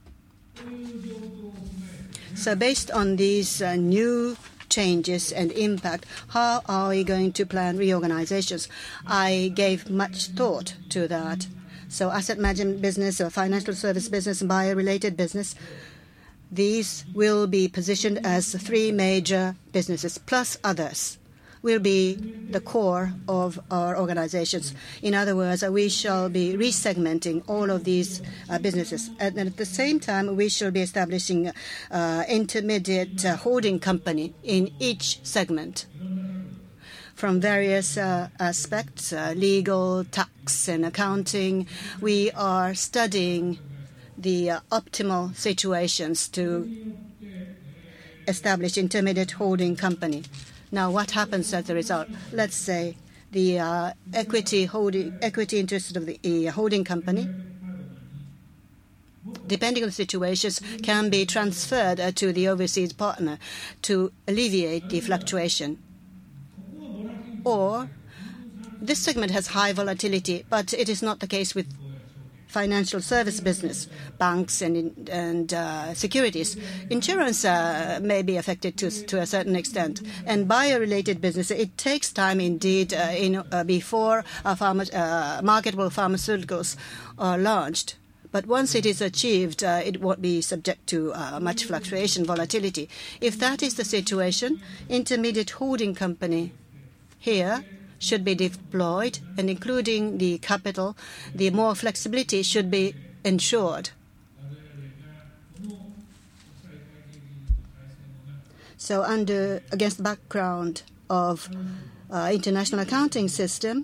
So based on these uh, new changes and impact, how are we going to plan reorganizations? I gave much thought to that. So asset management business, or financial service business, and buyer-related business, these will be positioned as three major businesses, plus others, will be the core of our organizations. In other words, we shall be resegmenting all of these uh, businesses. And at the same time, we shall be establishing uh, intermediate uh, holding company in each segment. From various uh, aspects, uh, legal, tax, and accounting, we are studying the uh, optimal situations to establish intermediate holding company. Now, what happens as a result? Let's say the uh, equity holding equity interest of the uh, holding company, depending on the situations, can be transferred uh, to the overseas partner to alleviate the fluctuation. Or this segment has high volatility, but it is not the case with financial service business, banks and and uh, securities. Insurance uh, may be affected to to a certain extent, and buyer-related business, it takes time indeed uh, in uh, before uh, pharma, uh, marketable pharmaceuticals are launched. But once it is achieved, uh, it won't be subject to uh, much fluctuation, volatility. If that is the situation, intermediate holding company here should be deployed, and including the capital, the more flexibility should be ensured. So under against the background of uh, international accounting system,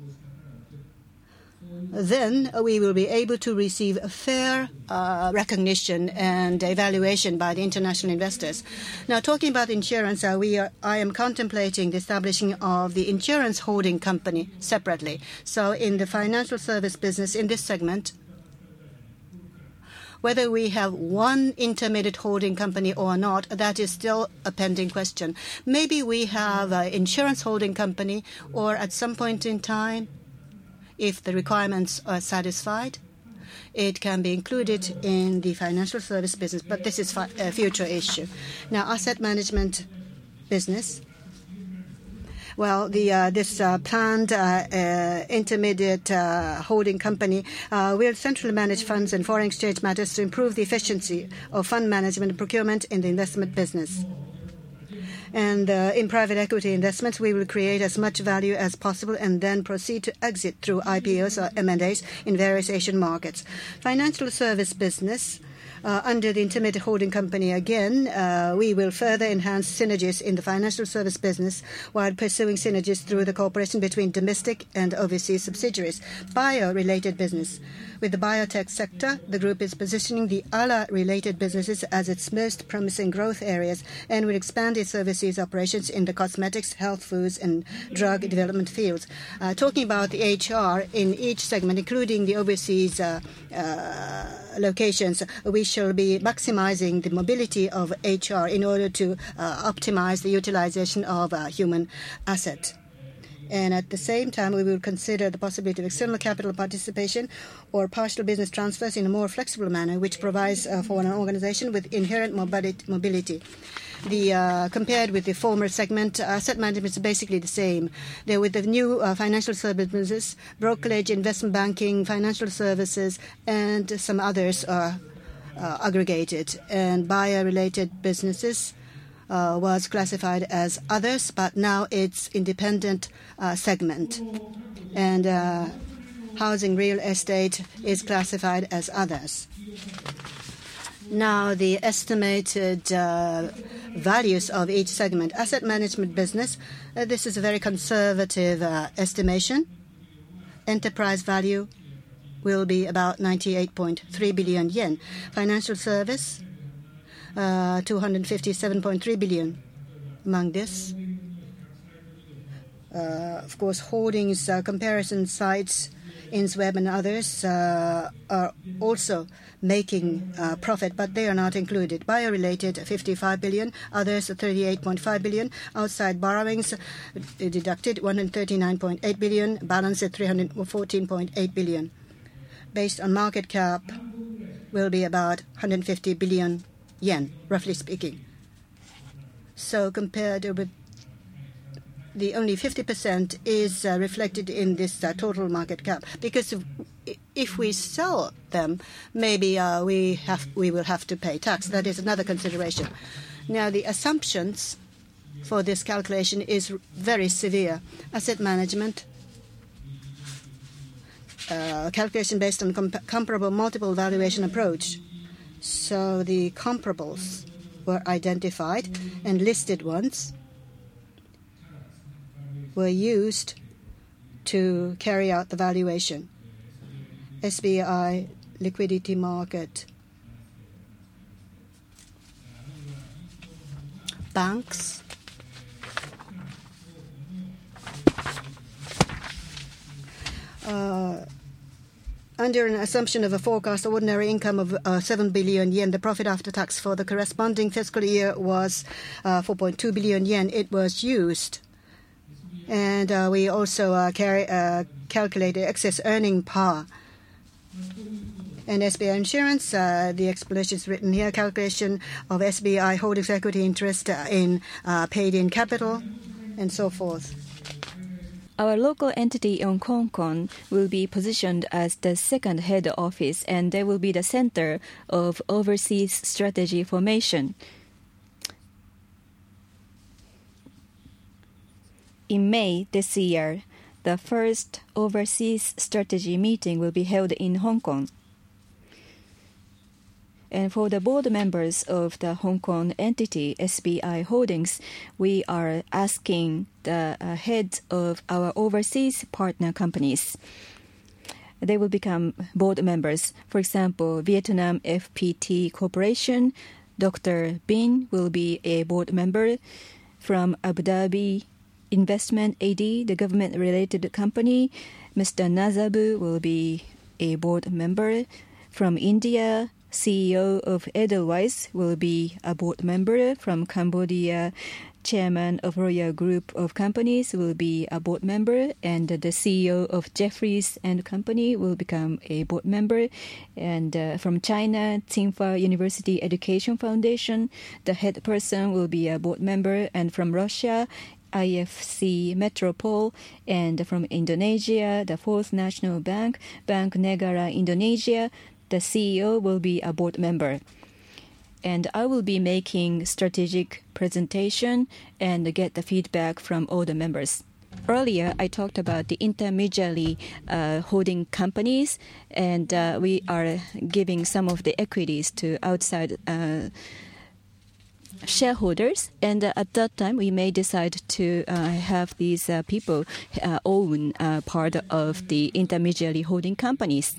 then we will be able to receive a fair uh, recognition and evaluation by the international investors. Now, talking about insurance, uh, we are, I am contemplating the establishing of the insurance holding company separately. So in the financial service business, in this segment, whether we have one intermediate holding company or not, that is still a pending question. Maybe we have an insurance holding company, or at some point in time, if the requirements are satisfied, it can be included in the financial service business, but this is a future issue. Now, asset management business. Well, the uh, this uh, planned uh, uh, intermediate uh, holding company uh, will centrally manage funds and foreign exchange matters to improve the efficiency of fund management and procurement in the investment business. And uh, in private equity investments, we will create as much value as possible and then proceed to exit through I P Os or M and As in various Asian markets. Financial service business. Uh, under the intermediate holding company again, uh, we will further enhance synergies in the financial service business while pursuing synergies through the cooperation between domestic and overseas subsidiaries. Bio-related business. With the biotech sector, the group is positioning the A L A-related businesses as its most promising growth areas and will expand its overseas operations in the cosmetics, health foods, and drug development fields. Uh, talking about the H R in each segment, including the overseas uh, uh, locations, we shall be maximizing the mobility of H R in order to uh, optimize the utilization of uh, human assets. And at the same time, we will consider the possibility of external capital participation or partial business transfers in a more flexible manner, which provides uh, for an organization with inherent mobility. The uh, compared with the former segment, asset management is basically the same. There, with the new uh, financial services, brokerage, investment banking, financial services, and some others are uh, aggregated. And buyer-related businesses Uh, was classified as others, but now it's independent uh, segment. And uh, housing real estate is classified as others. Now the estimated uh, values of each segment. Asset management business, uh, this is a very conservative uh, estimation. Enterprise value will be about ninety-eight point three billion yen. Financial service, Uh, two hundred fifty-seven point three billion. Among this, uh, of course, holdings uh, comparison sites, InsWeb and others uh, are also making uh, profit, but they are not included. Bio-related, fifty-five billion. Others, thirty-eight point five billion. Outside borrowings, uh, deducted, one hundred thirty-nine point eight billion. Balance at three hundred fourteen point eight billion. Based on market cap, will be about one hundred fifty billion yen, roughly speaking. So compared with the only fifty percent is uh, reflected in this uh, total market cap. Because if, if we sell them, maybe uh, we have we will have to pay tax. That is another consideration. Now the assumptions for this calculation is very severe. Asset management, uh, calculation based on comp comparable multiple valuation approach. So the comparables were identified and listed ones were used to carry out the valuation. S B I liquidity market, banks, uh, under an assumption of a forecast ordinary income of uh, seven billion yen, the profit after tax for the corresponding fiscal year was uh, four point two billion yen. It was used. And uh, we also uh, carry, uh, calculated excess earning power. And S B I Insurance, uh, the explanation is written here, calculation of S B I Holdings equity interest uh, in uh, paid-in capital, and so forth. Our local entity in Hong Kong will be positioned as the second head office, and they will be the center of overseas strategy formation. In May this year, the first overseas strategy meeting will be held in Hong Kong. And for the board members of the Hong Kong entity, S B I Holdings, we are asking the uh, heads of our overseas partner companies. They will become board members. For example, Vietnam F P T Corporation, Doctor Bin will be a board member. From Abu Dhabi Investment A D, the government-related company, Mister Nazabu will be a board member. From India, C E O of Edelweiss will be a board member. From Cambodia, chairman of Royal Group of Companies will be a board member, and the C E O of Jeffries and Company will become a board member. And uh, from China, Tsinghua University Education Foundation, the head person will be a board member. And from Russia, I F C Metropole, and from Indonesia, the Fourth National Bank, Bank Negara Indonesia, the C E O will be a board member. And I will be making strategic presentation and get the feedback from all the members. Earlier, I talked about the intermediary uh, holding companies, and uh, we are giving some of the equities to outside uh, shareholders. And uh, at that time, we may decide to uh, have these uh, people uh, own uh, part of the intermediary holding companies.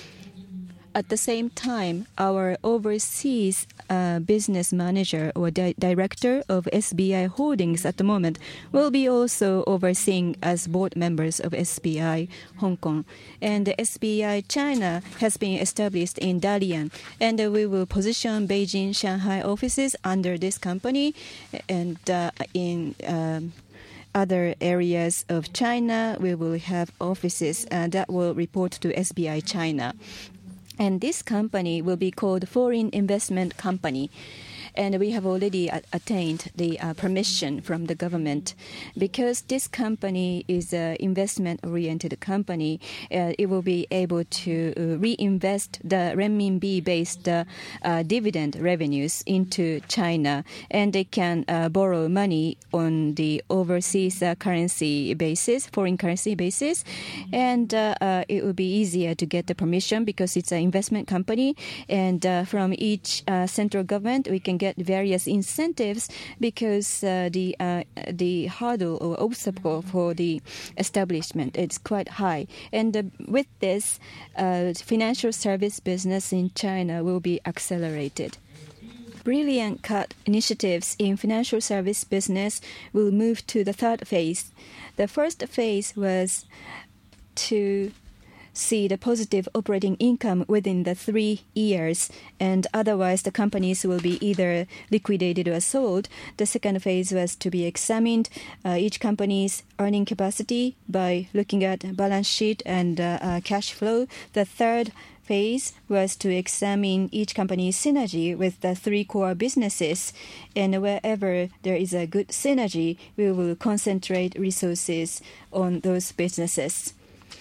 At the same time, our overseas uh, business manager or di- director of S B I Holdings at the moment will be also overseeing as board members of S B I Hong Kong. And the S B I China has been established in Dalian. And uh, we will position Beijing, Shanghai offices under this company. And uh, in um, other areas of China, we will have offices uh, that will report to S B I China. And this company will be called Foreign Investment Company. And we have already a- attained the uh, permission from the government. Because this company is an investment-oriented company, uh, it will be able to uh, reinvest the renminbi-based uh, uh, dividend revenues into China. And they can uh, borrow money on the overseas uh, currency basis, foreign currency basis. And uh, uh, it will be easier to get the permission because it's an investment company. And uh, from each uh, central government, we can get various incentives because uh, the uh, the hurdle or obstacle for the establishment is quite high. And uh, with this, uh, financial service business in China will be accelerated. Brilliant Cut initiatives in financial service business will move to the third phase. The first phase was to see the positive operating income within the three years, and otherwise the companies will be either liquidated or sold. The second phase was to be examined uh, each company's earning capacity by looking at balance sheet and uh, uh, cash flow. The third phase was to examine each company's synergy with the three core businesses, and wherever there is a good synergy, we will concentrate resources on those businesses.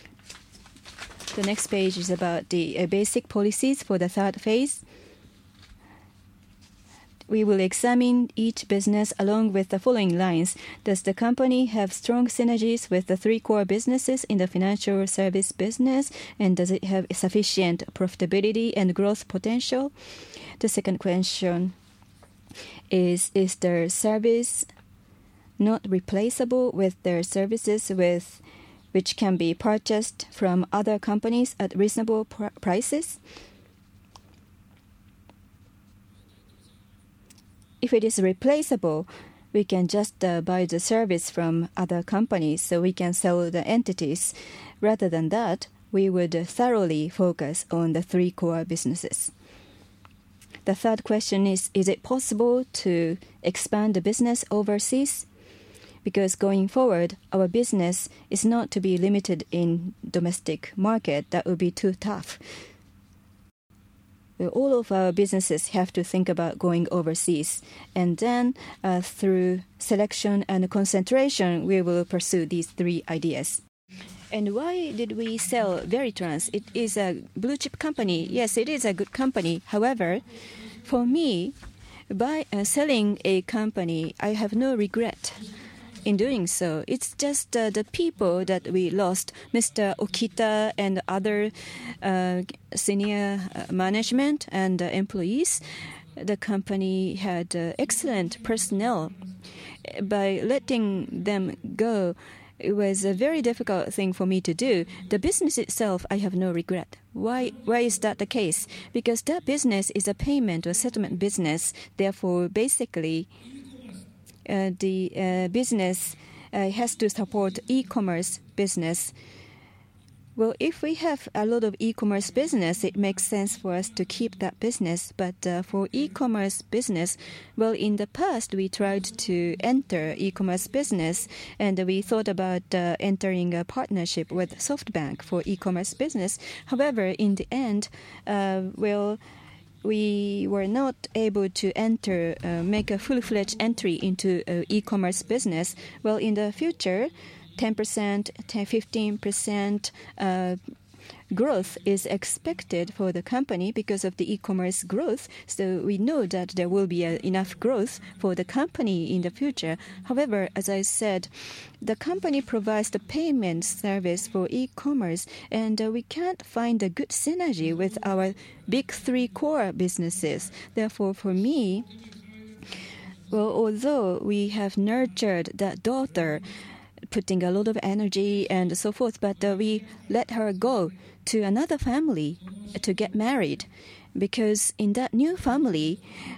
The next page is about the uh, basic policies for the third phase. We will examine each business along with the following lines. Does the company have strong synergies with the three core businesses in the financial service business? And does it have sufficient profitability and growth potential? The second question is, is their service not replaceable with their services with which can be purchased from other companies at reasonable pr- prices? If it is replaceable, we can just uh, buy the service from other companies so we can sell the entities. Rather than that, we would uh, thoroughly focus on the three core businesses. The third question is, is it possible to expand the business overseas? Because going forward, our business is not to be limited in domestic market. That would be too tough. All of our businesses have to think about going overseas. And then uh, through selection and concentration, we will pursue these three ideas. And why did we sell Veritrans? It is a blue chip company. Yes, it is a good company. However, for me, by uh, selling a company, I have no regret in doing so. It's just uh, the people that we lost, Mister Okita and other uh, senior uh, management and uh, employees. The company had uh, excellent personnel. By letting them go, it was a very difficult thing for me to do. The business itself, I have no regret. Why Why is that the case? Because that business is a payment or settlement business. Therefore, basically, Uh, the uh, business uh, has to support e-commerce business. Well, if we have a lot of e-commerce business, it makes sense for us to keep that business. But uh, for e-commerce business, well, in the past, we tried to enter e-commerce business, and we thought about uh, entering a partnership with SoftBank for e-commerce business. However, in the end, uh, well, we were not able to enter, uh, make a full-fledged entry into uh, e-commerce business. Well, in the future, ten percent, ten, fifteen percent uh, growth is expected for the company because of the e-commerce growth. So we know that there will be uh, enough growth for the company in the future. However, as I said, the company provides the payment service for e-commerce, and uh, we can't find a good synergy with our big three core businesses. Therefore, for me, well, although we have nurtured that daughter, putting a lot of energy and so forth, but uh, we let her go to another family to get married, because in that new family,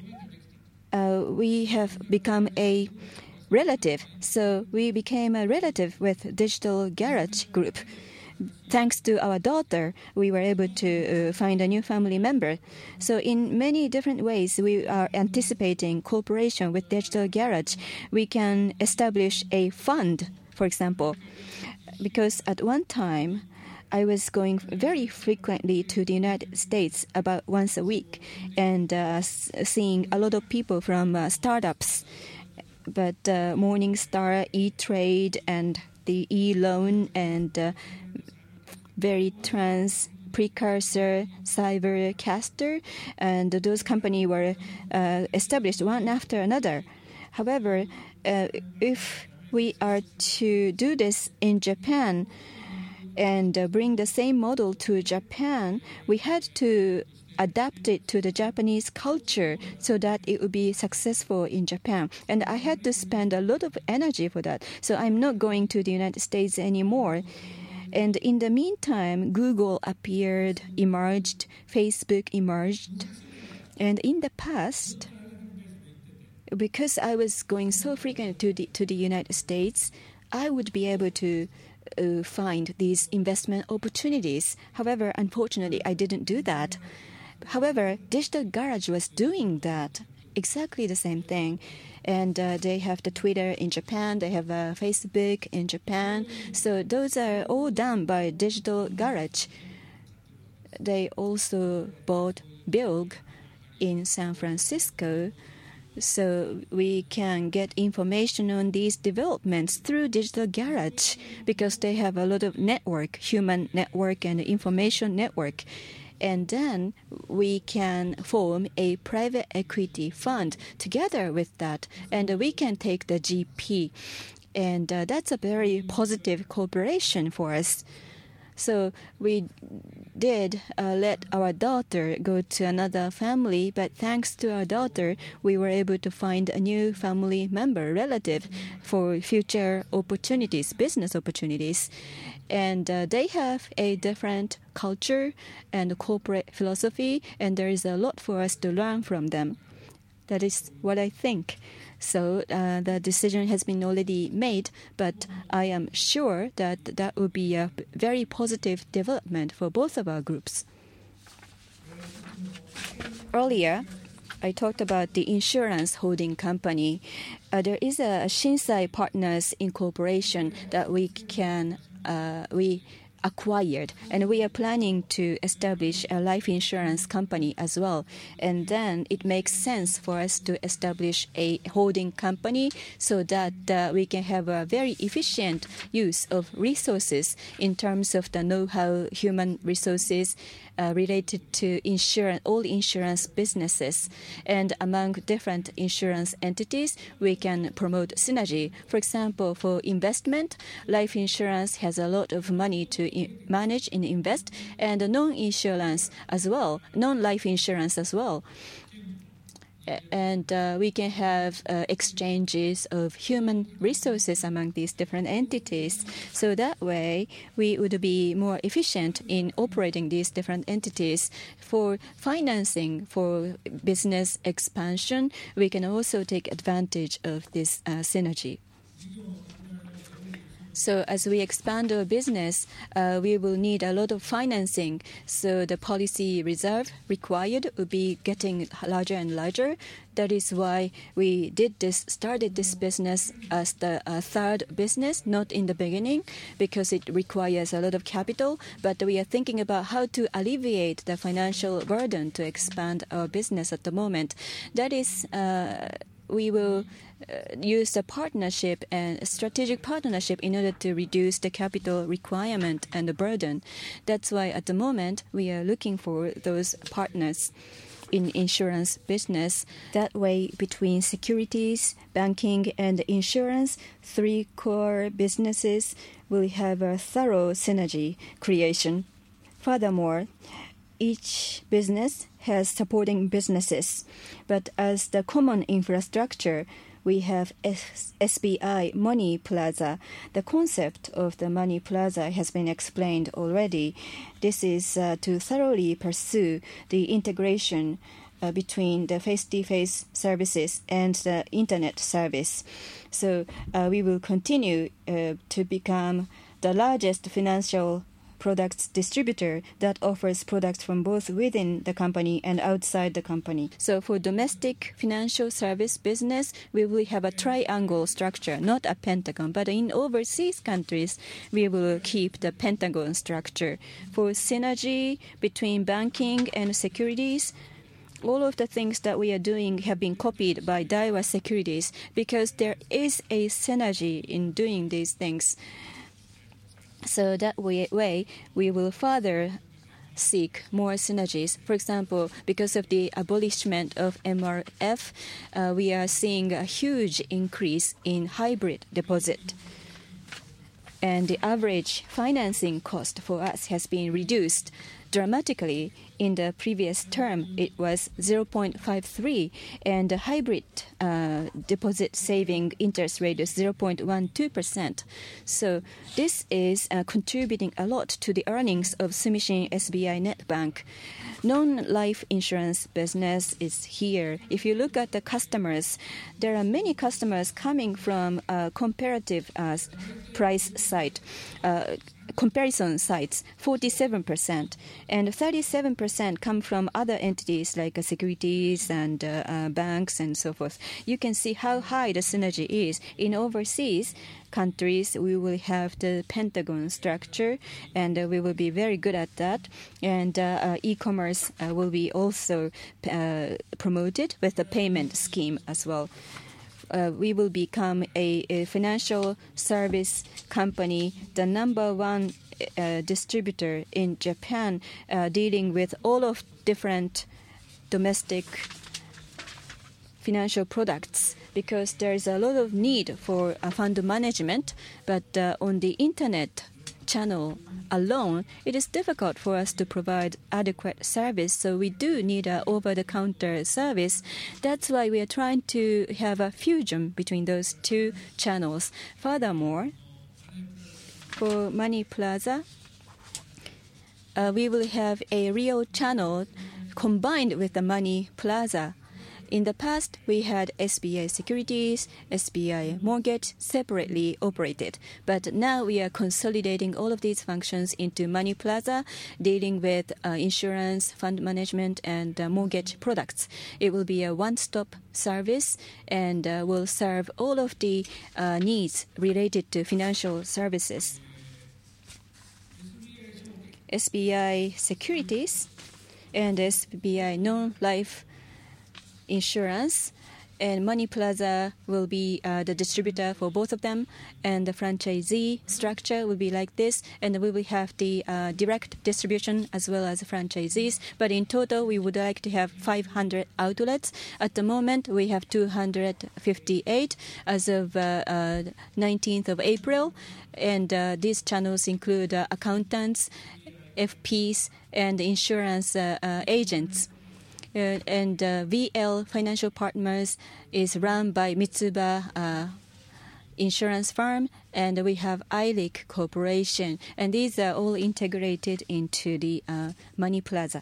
uh, we have become a relative. So we became a relative with Digital Garage Group. Thanks to our daughter, we were able to uh, find a new family member. So in many different ways, we are anticipating cooperation with Digital Garage. We can establish a fund, for example, because at one time, I was going very frequently to the United States, about once a week, and uh, seeing a lot of people from uh, startups, but uh, Morningstar, E-Trade, and the E-Loan, and uh, Veritrans, Precursor, Cybercaster, and those companies were uh, established one after another. However, uh, if we are to do this in Japan and uh, bring the same model to Japan, we had to adapt it to the Japanese culture so that it would be successful in Japan. And I had to spend a lot of energy for that. So I'm not going to the United States anymore. And in the meantime, Google appeared, emerged, Facebook emerged. And in the past, because I was going so frequently to the, to the United States, I would be able to uh, find these investment opportunities. However, unfortunately, I didn't do that. However, Digital Garage was doing that, exactly the same thing. And uh, they have the Twitter in Japan, they have uh, Facebook in Japan. So those are all done by Digital Garage. They also bought Bilg in San Francisco. So we can get information on these developments through Digital Garage because they have a lot of network, human network and information network. And then we can form a private equity fund together with that. And we can take the G P. And uh, that's a very positive cooperation for us. So we did uh, let our daughter go to another family, but thanks to our daughter, we were able to find a new family member, relative, for future opportunities, business opportunities. And uh, they have a different culture and corporate philosophy, and there is a lot for us to learn from them. That is what I think. So uh, the decision has been already made, but I am sure that that will be a very positive development for both of our groups. Earlier, I talked about the insurance holding company. Uh, there is a Shinsei Partners Incorporation that we can uh, we acquired, and we are planning to establish a life insurance company as well. And then it makes sense for us to establish a holding company so that uh, we can have a very efficient use of resources in terms of the know-how, human resources uh, related to insurance, all insurance businesses. And among different insurance entities, we can promote synergy. For example, for investment, life insurance has a lot of money to manage and invest, and non-insurance as well, non-life insurance as well. And uh, we can have uh, exchanges of human resources among these different entities. So that way, we would be more efficient in operating these different entities. For financing, for business expansion, we can also take advantage of this uh, synergy. So as we expand our business, uh, we will need a lot of financing. So the policy reserve required will be getting larger and larger. That is why we did this, started this business as the uh, third business, not in the beginning, because it requires a lot of capital. But we are thinking about how to alleviate the financial burden to expand our business at the moment. That is uh, we will uh, use a partnership and a strategic partnership in order to reduce the capital requirement and the burden. That's why at the moment we are looking for those partners in insurance business. That way, between securities, banking, and insurance, three core businesses will have a thorough synergy creation. Furthermore, each business has supporting businesses, but as the common infrastructure, we have S B I Money Plaza. The concept of the Money Plaza has been explained already. This is uh, to thoroughly pursue the integration uh, between the face-to-face services and the internet service. So uh, we will continue uh, to become the largest financial products distributor that offers products from both within the company and outside the company. So for domestic financial service business, we will have a triangle structure, not a pentagon. But in overseas countries, we will keep the pentagon structure. For synergy between banking and securities, all of the things that we are doing have been copied by Daiwa Securities because there is a synergy in doing these things. So that way, way we will further seek more synergies. For example, because of the abolishment of M R F, uh, we are seeing a huge increase in hybrid deposit. And the average financing cost for us has been reduced dramatically. In the previous term, it was zero point five three, and the hybrid uh, deposit saving interest rate is zero point one two percent. So this is uh, contributing a lot to the earnings of Sumishin S B I Net Bank. Non-life insurance business is here. If you look at the customers, there are many customers coming from a comparative uh, price site. Uh, comparison sites, forty-seven percent, and thirty-seven percent come from other entities like uh, securities and uh, uh, banks and so forth. You can see how high the synergy is. In overseas countries, we will have the pentagon structure, and uh, we will be very good at that. And uh, uh, e-commerce uh, will be also uh, promoted with the payment scheme as well. Uh, we will become a, a financial service company, the number one uh, distributor in Japan, uh, dealing with all of different domestic financial products, because there is a lot of need for uh, fund management, but uh, on the internet channel alone, it is difficult for us to provide adequate service. So we do need an over-the-counter service. That's why we are trying to have a fusion between those two channels. Furthermore, for Money Plaza, uh, we will have a real channel combined with the Money Plaza. In the past, we had S B I Securities, S B I Mortgage separately operated. But now we are consolidating all of these functions into Money Plaza, dealing with uh, insurance, fund management, and uh, mortgage products. It will be a one-stop service and uh, will serve all of the uh, needs related to financial services. S B I Securities and S B I Non-Life Insurance and Money Plaza will be uh, the distributor for both of them, and the franchisee structure will be like this, and we will have the uh, direct distribution as well as franchisees. But in total, we would like to have five hundred outlets. At the moment, we have two hundred fifty-eight as of uh, uh, nineteenth of April, and uh, these channels include uh, accountants, F Ps, and insurance uh, uh, agents. Uh, and uh, V L Financial Partners is run by Mitsuba uh, Insurance Firm, and we have I L I C Corporation, and these are all integrated into the uh, Money Plaza.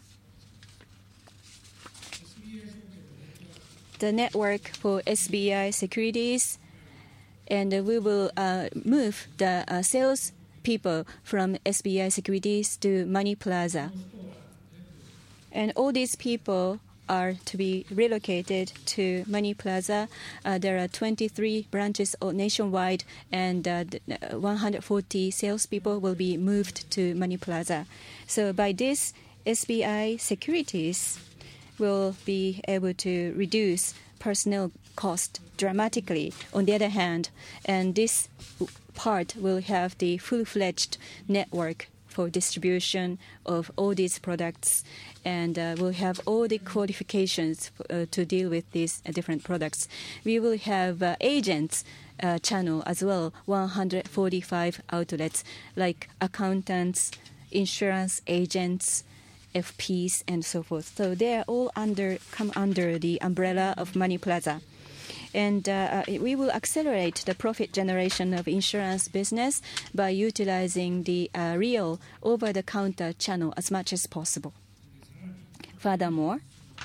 The network for S B I Securities, and uh, we will uh, move the uh, sales people from S B I Securities to Money Plaza. And all these people are to be relocated to Money Plaza. Uh, there are twenty-three branches nationwide, and uh, one hundred forty salespeople will be moved to Money Plaza. So by this, S B I Securities will be able to reduce personnel cost dramatically on the other hand, and this part will have the full-fledged network for distribution of all these products, and uh, we'll have all the qualifications uh, to deal with these uh, different products. We will have uh, agents uh, channel as well, one hundred forty-five outlets like accountants, insurance agents, F Ps, and so forth. So they are all under come under the umbrella of Money Plaza. And uh, we will accelerate the profit generation of insurance business by utilizing the uh, real over-the-counter channel as much as possible. Furthermore,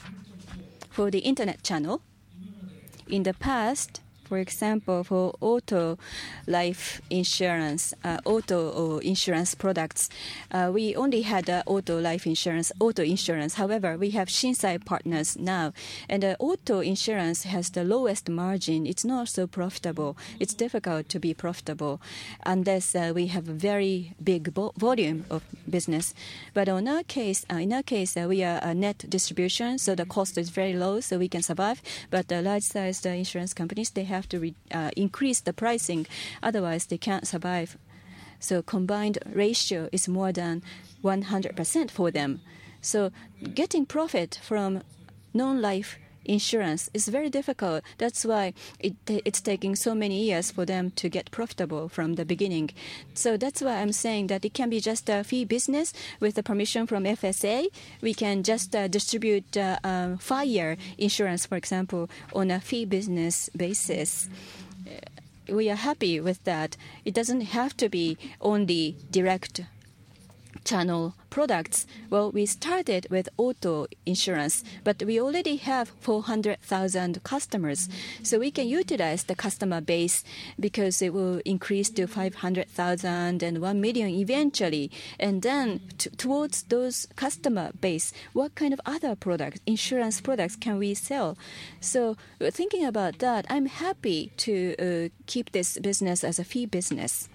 for the internet channel, in the past, for example, for auto life insurance, uh, auto or insurance products, uh, we only had uh, auto life insurance, auto insurance. However, we have Shinsai partners now, and uh, auto insurance has the lowest margin. It's not so profitable. It's difficult to be profitable unless uh, we have a very big vo- volume of business. But on our case, uh, in our case, uh, we are a net distribution, so the cost is very low, so we can survive. But the large-sized uh, insurance companies, they have have to re- uh, increase the pricing, otherwise they can't survive. So combined ratio is more than one hundred percent for them. So getting profit from non-life insurance is very difficult. That's why it, it's taking so many years for them to get profitable from the beginning. So that's why I'm saying that it can be just a fee business with the permission from F S A. We can just uh, distribute uh, um, fire insurance, for example, on a fee business basis. We are happy with that. It doesn't have to be only direct channel products. Well, we started with auto insurance, but we already have four hundred thousand customers. So we can utilize the customer base because it will increase to five hundred thousand and one million eventually. And then t- towards those customer base, what kind of other products, insurance products can we sell? So thinking about that, I'm happy to uh, keep this business as a fee business.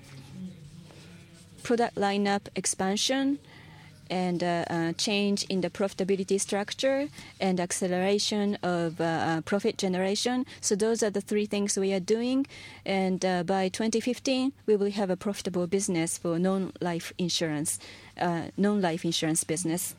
Product lineup expansion and uh, uh, change in the profitability structure and acceleration of uh, uh, profit generation. So those are the three things we are doing. And uh, by twenty fifteen, we will have a profitable business for non-life insurance, uh, non-life insurance business.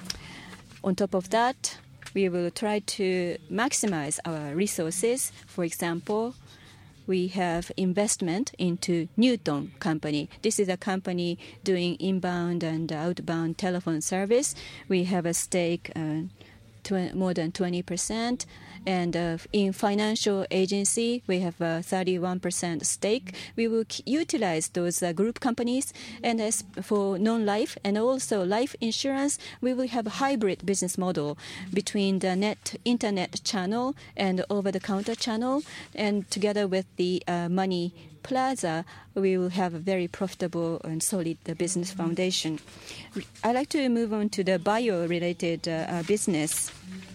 On top of that, we will try to maximize our resources. For example, we have investment into Newton Company. This is a company doing inbound and outbound telephone service. We have a stake uh, tw- more than twenty percent. And uh, in financial agency, we have a thirty-one percent stake. We will k- utilize those uh, group companies. And as for non-life and also life insurance, we will have a hybrid business model between the net internet channel and over-the-counter channel. And together with the uh, Money Plaza, we will have a very profitable and solid uh, business foundation. I'd like to move on to the bio-related uh, uh, business,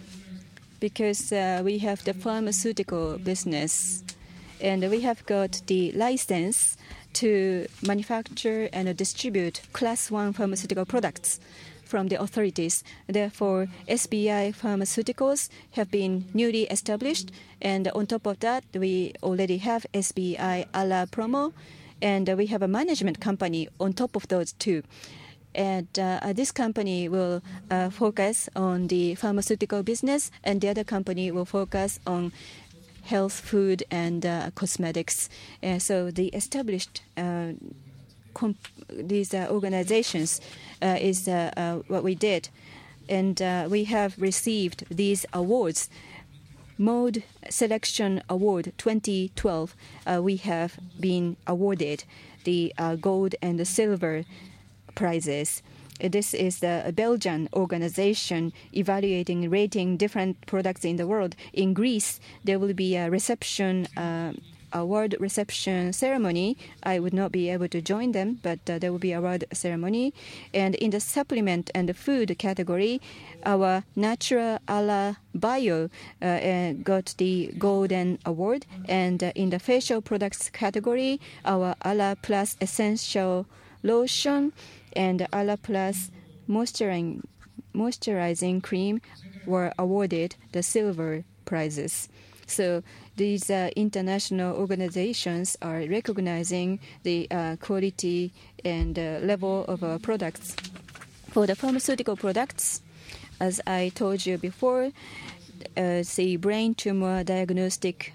because uh, we have the pharmaceutical business, and we have got the license to manufacture and distribute class one pharmaceutical products from the authorities. Therefore, S B I Pharmaceuticals have been newly established, and on top of that, we already have S B I Ala Promo, and we have a management company on top of those two. And uh, this company will uh, focus on the pharmaceutical business, and the other company will focus on health, food, and uh, cosmetics. Uh, so the established uh, comp- these uh, organizations uh, is uh, uh, what we did. And uh, we have received these awards. Mode Selection Award twenty twelve, uh, we have been awarded the uh, gold and the silver prizes. This is the Belgian organization evaluating, rating different products in the world. In Greece, there will be a reception, uh, award reception ceremony. I would not be able to join them, but uh, there will be a award ceremony. And in the supplement and the food category, our Natura Ala Bio uh, uh, got the Golden Award. And uh, in the facial products category, our Ala Plus Essential Lotion and Ala Plus moisturizing, moisturizing cream were awarded the silver prizes. So these uh, international organizations are recognizing the uh, quality and uh, level of our products. For the pharmaceutical products, as I told you before, uh, the brain tumor diagnostic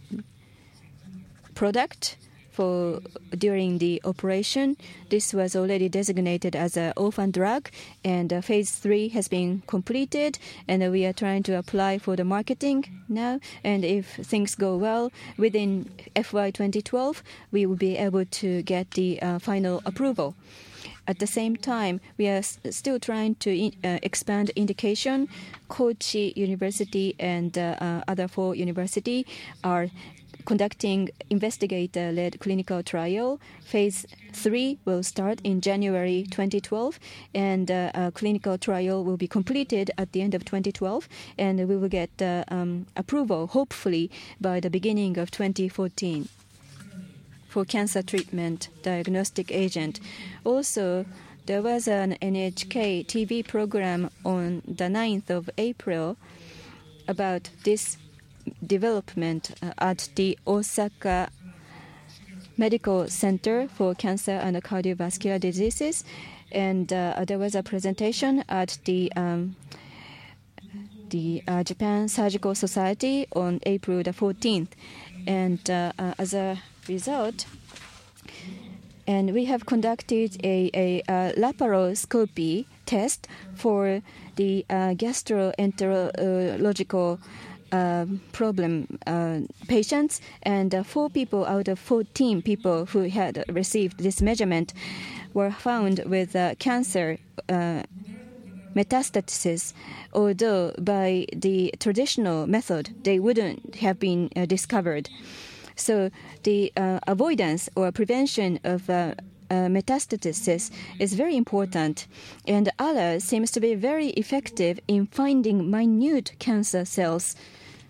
product for during the operation, this was already designated as an orphan drug, and uh, phase three has been completed, and uh, we are trying to apply for the marketing now. And if things go well, within F Y twenty twelve, we will be able to get the uh, final approval. At the same time, we are s- still trying to in, uh, expand indication. Kochi University and uh, uh, other four universities are conducting investigator-led clinical trial. Phase three will start in January twenty twelve, and uh, a clinical trial will be completed at the end of twenty twelve, and we will get uh, um, approval, hopefully, by the beginning of twenty fourteen for cancer treatment diagnostic agent. Also, there was an N H K T V program on the ninth of April about this development uh, at the Osaka Medical Center for Cancer and Cardiovascular Diseases, and uh, there was a presentation at the um, the uh, Japan Surgical Society on April the fourteenth, and uh, uh, as a result, and we have conducted a, a, a laparoscopy test for the uh, gastroenterological Uh, problem uh, patients, and uh, four people out of fourteen people who had received this measurement were found with uh, cancer uh, metastasis, although by the traditional method they wouldn't have been uh, discovered. So the uh, avoidance or prevention of uh, Uh, metastasis is very important, and A L A seems to be very effective in finding minute cancer cells,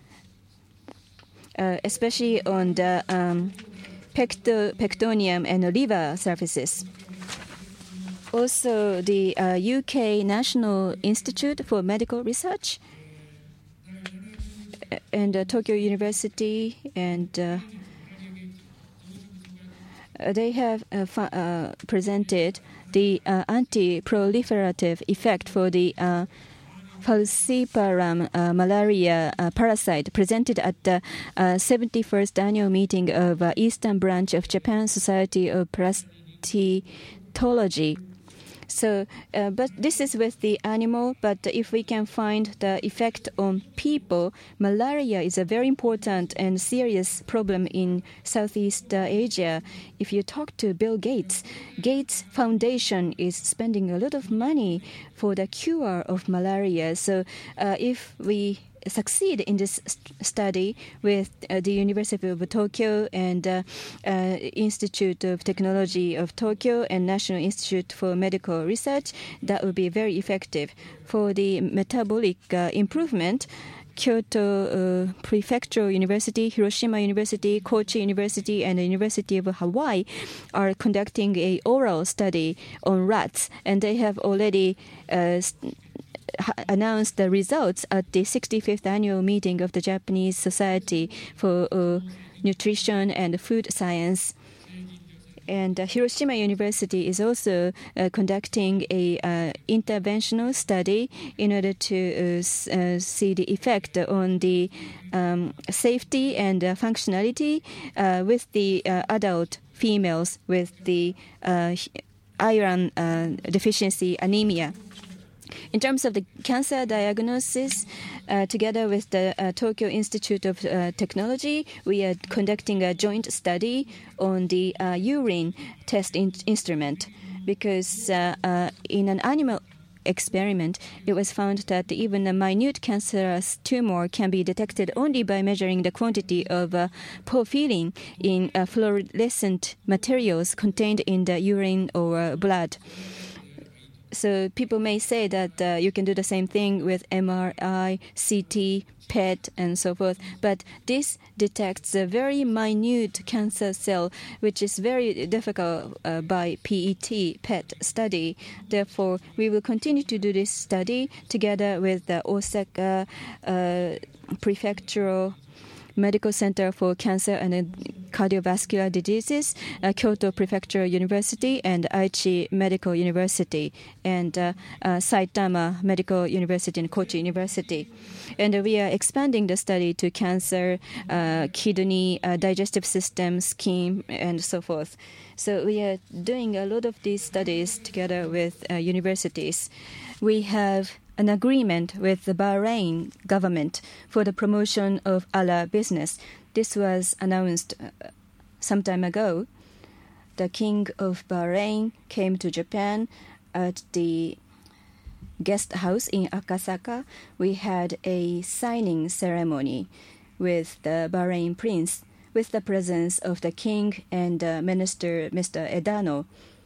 uh, especially on the um, pecto- pectonium and liver surfaces. Also, the uh, U K National Institute for Medical Research and uh, Tokyo University and uh, Uh, they have uh, fu- uh, presented the uh, anti-proliferative effect for the uh, falciparum uh, malaria uh, parasite, presented at the uh, seventy-first annual meeting of uh, Eastern Branch of Japan Society of Parasitology. So, uh, but this is with the animal, but if we can find the effect on people, malaria is a very important and serious problem in Southeast uh, Asia. If you talk to Bill Gates, Gates Foundation is spending a lot of money for the cure of malaria. So uh, if we succeed in this st- study with uh, the University of Tokyo and uh, uh, Institute of Technology of Tokyo and National Institute for Medical Research, that would be very effective. For the metabolic uh, improvement, Kyoto uh, Prefectural University, Hiroshima University, Kochi University, and the University of Hawaii are conducting a oral study on rats, and they have already uh, st- announced the results at the sixty-fifth annual meeting of the Japanese Society for uh, Nutrition and Food Science. And uh, Hiroshima University is also uh, conducting a uh, interventional study in order to uh, s- uh, see the effect on the um, safety and uh, functionality uh, with the uh, adult females with the uh, iron uh, deficiency anemia. In terms of the cancer diagnosis, uh, together with the uh, Tokyo Institute of uh, Technology, we are conducting a joint study on the uh, urine test in- instrument, because uh, uh, in an animal experiment, it was found that even a minute cancerous tumor can be detected only by measuring the quantity of uh, porphyrin in uh, fluorescent materials contained in the urine or uh, blood. So people may say that uh, you can do the same thing with M R I, C T, P E T, and so forth. But this detects a very minute cancer cell, which is very difficult uh, by P E T, P E T study. Therefore, we will continue to do this study together with the Osaka uh, Prefectural Medical Center for Cancer and Cardiovascular Diseases, uh, Kyoto Prefecture University, and Aichi Medical University, and uh, uh, Saitama Medical University and Kochi University. And uh, we are expanding the study to cancer, uh, kidney, uh, digestive system, skin, and so forth. So we are doing a lot of these studies together with uh, universities. We have an agreement with the Bahrain government for the promotion of halal business. This was announced uh, some time ago. The King of Bahrain came to Japan at the guest house in Akasaka. We had a signing ceremony with the Bahrain prince, with the presence of the king and uh, minister Mister Edano.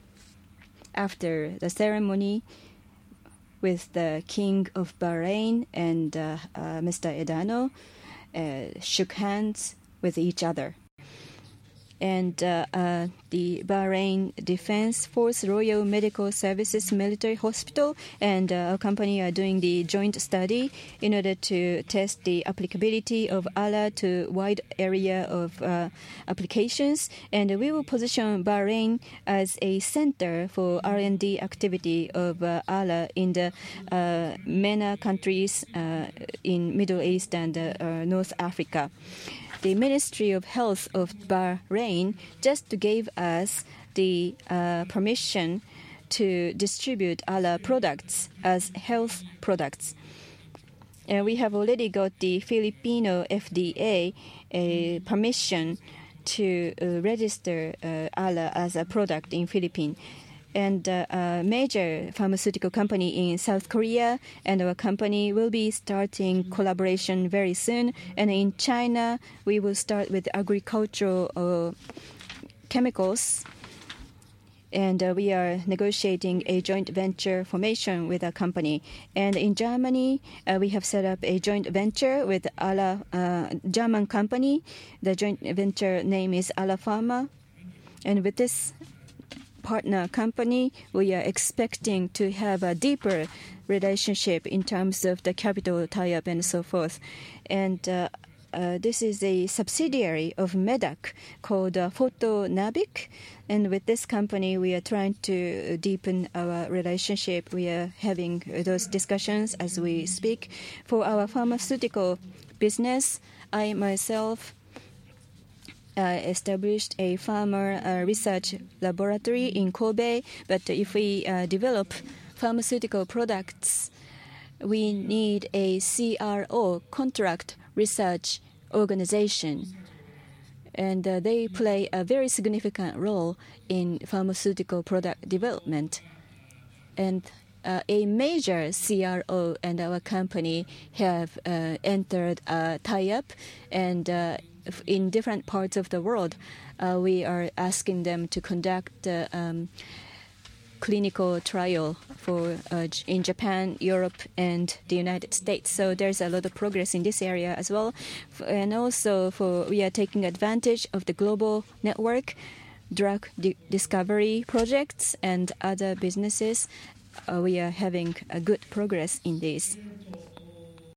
After the ceremony, with the King of Bahrain and uh, uh, Mister Edano, uh, shook hands with each other. And uh, uh, the Bahrain Defense Force Royal Medical Services Military Hospital and uh, our company are doing the joint study in order to test the applicability of halal to wide area of uh, applications. And we will position Bahrain as a center for R and D activity of uh, halal in the uh, MENA countries uh, in Middle East and uh, uh, North Africa. The Ministry of Health of Bahrain just gave us the uh, permission to distribute halal products as health products. And we have already got the Filipino F D A uh, permission to uh, register uh, halal as a product in Philippines. And uh, a major pharmaceutical company in South Korea and our company will be starting collaboration very soon. And in China, we will start with agricultural uh, chemicals. And uh, we are negotiating a joint venture formation with a company. And in Germany, uh, we have set up a joint venture with a uh, German company. The joint venture name is Ala Pharma. And with this partner company, we are expecting to have a deeper relationship in terms of the capital tie-up and so forth. And uh, uh, this is a subsidiary of Medac called uh, Photonabic. And with this company, we are trying to deepen our relationship. We are having those discussions as we speak. For our pharmaceutical business, I myself Uh, established a farmer uh, research laboratory in Kobe. But if we uh, develop pharmaceutical products, we need a C R O, contract research organization. And uh, they play a very significant role in pharmaceutical product development. And uh, a major C R O and our company have uh, entered a tie-up, and uh, in different parts of the world, uh, we are asking them to conduct uh, um, clinical trial for uh, in Japan, Europe, and the United States. So there's a lot of progress in this area as well. And also, for we are taking advantage of the global network, drug di- discovery projects, and other businesses. Uh, we are having a good progress in this.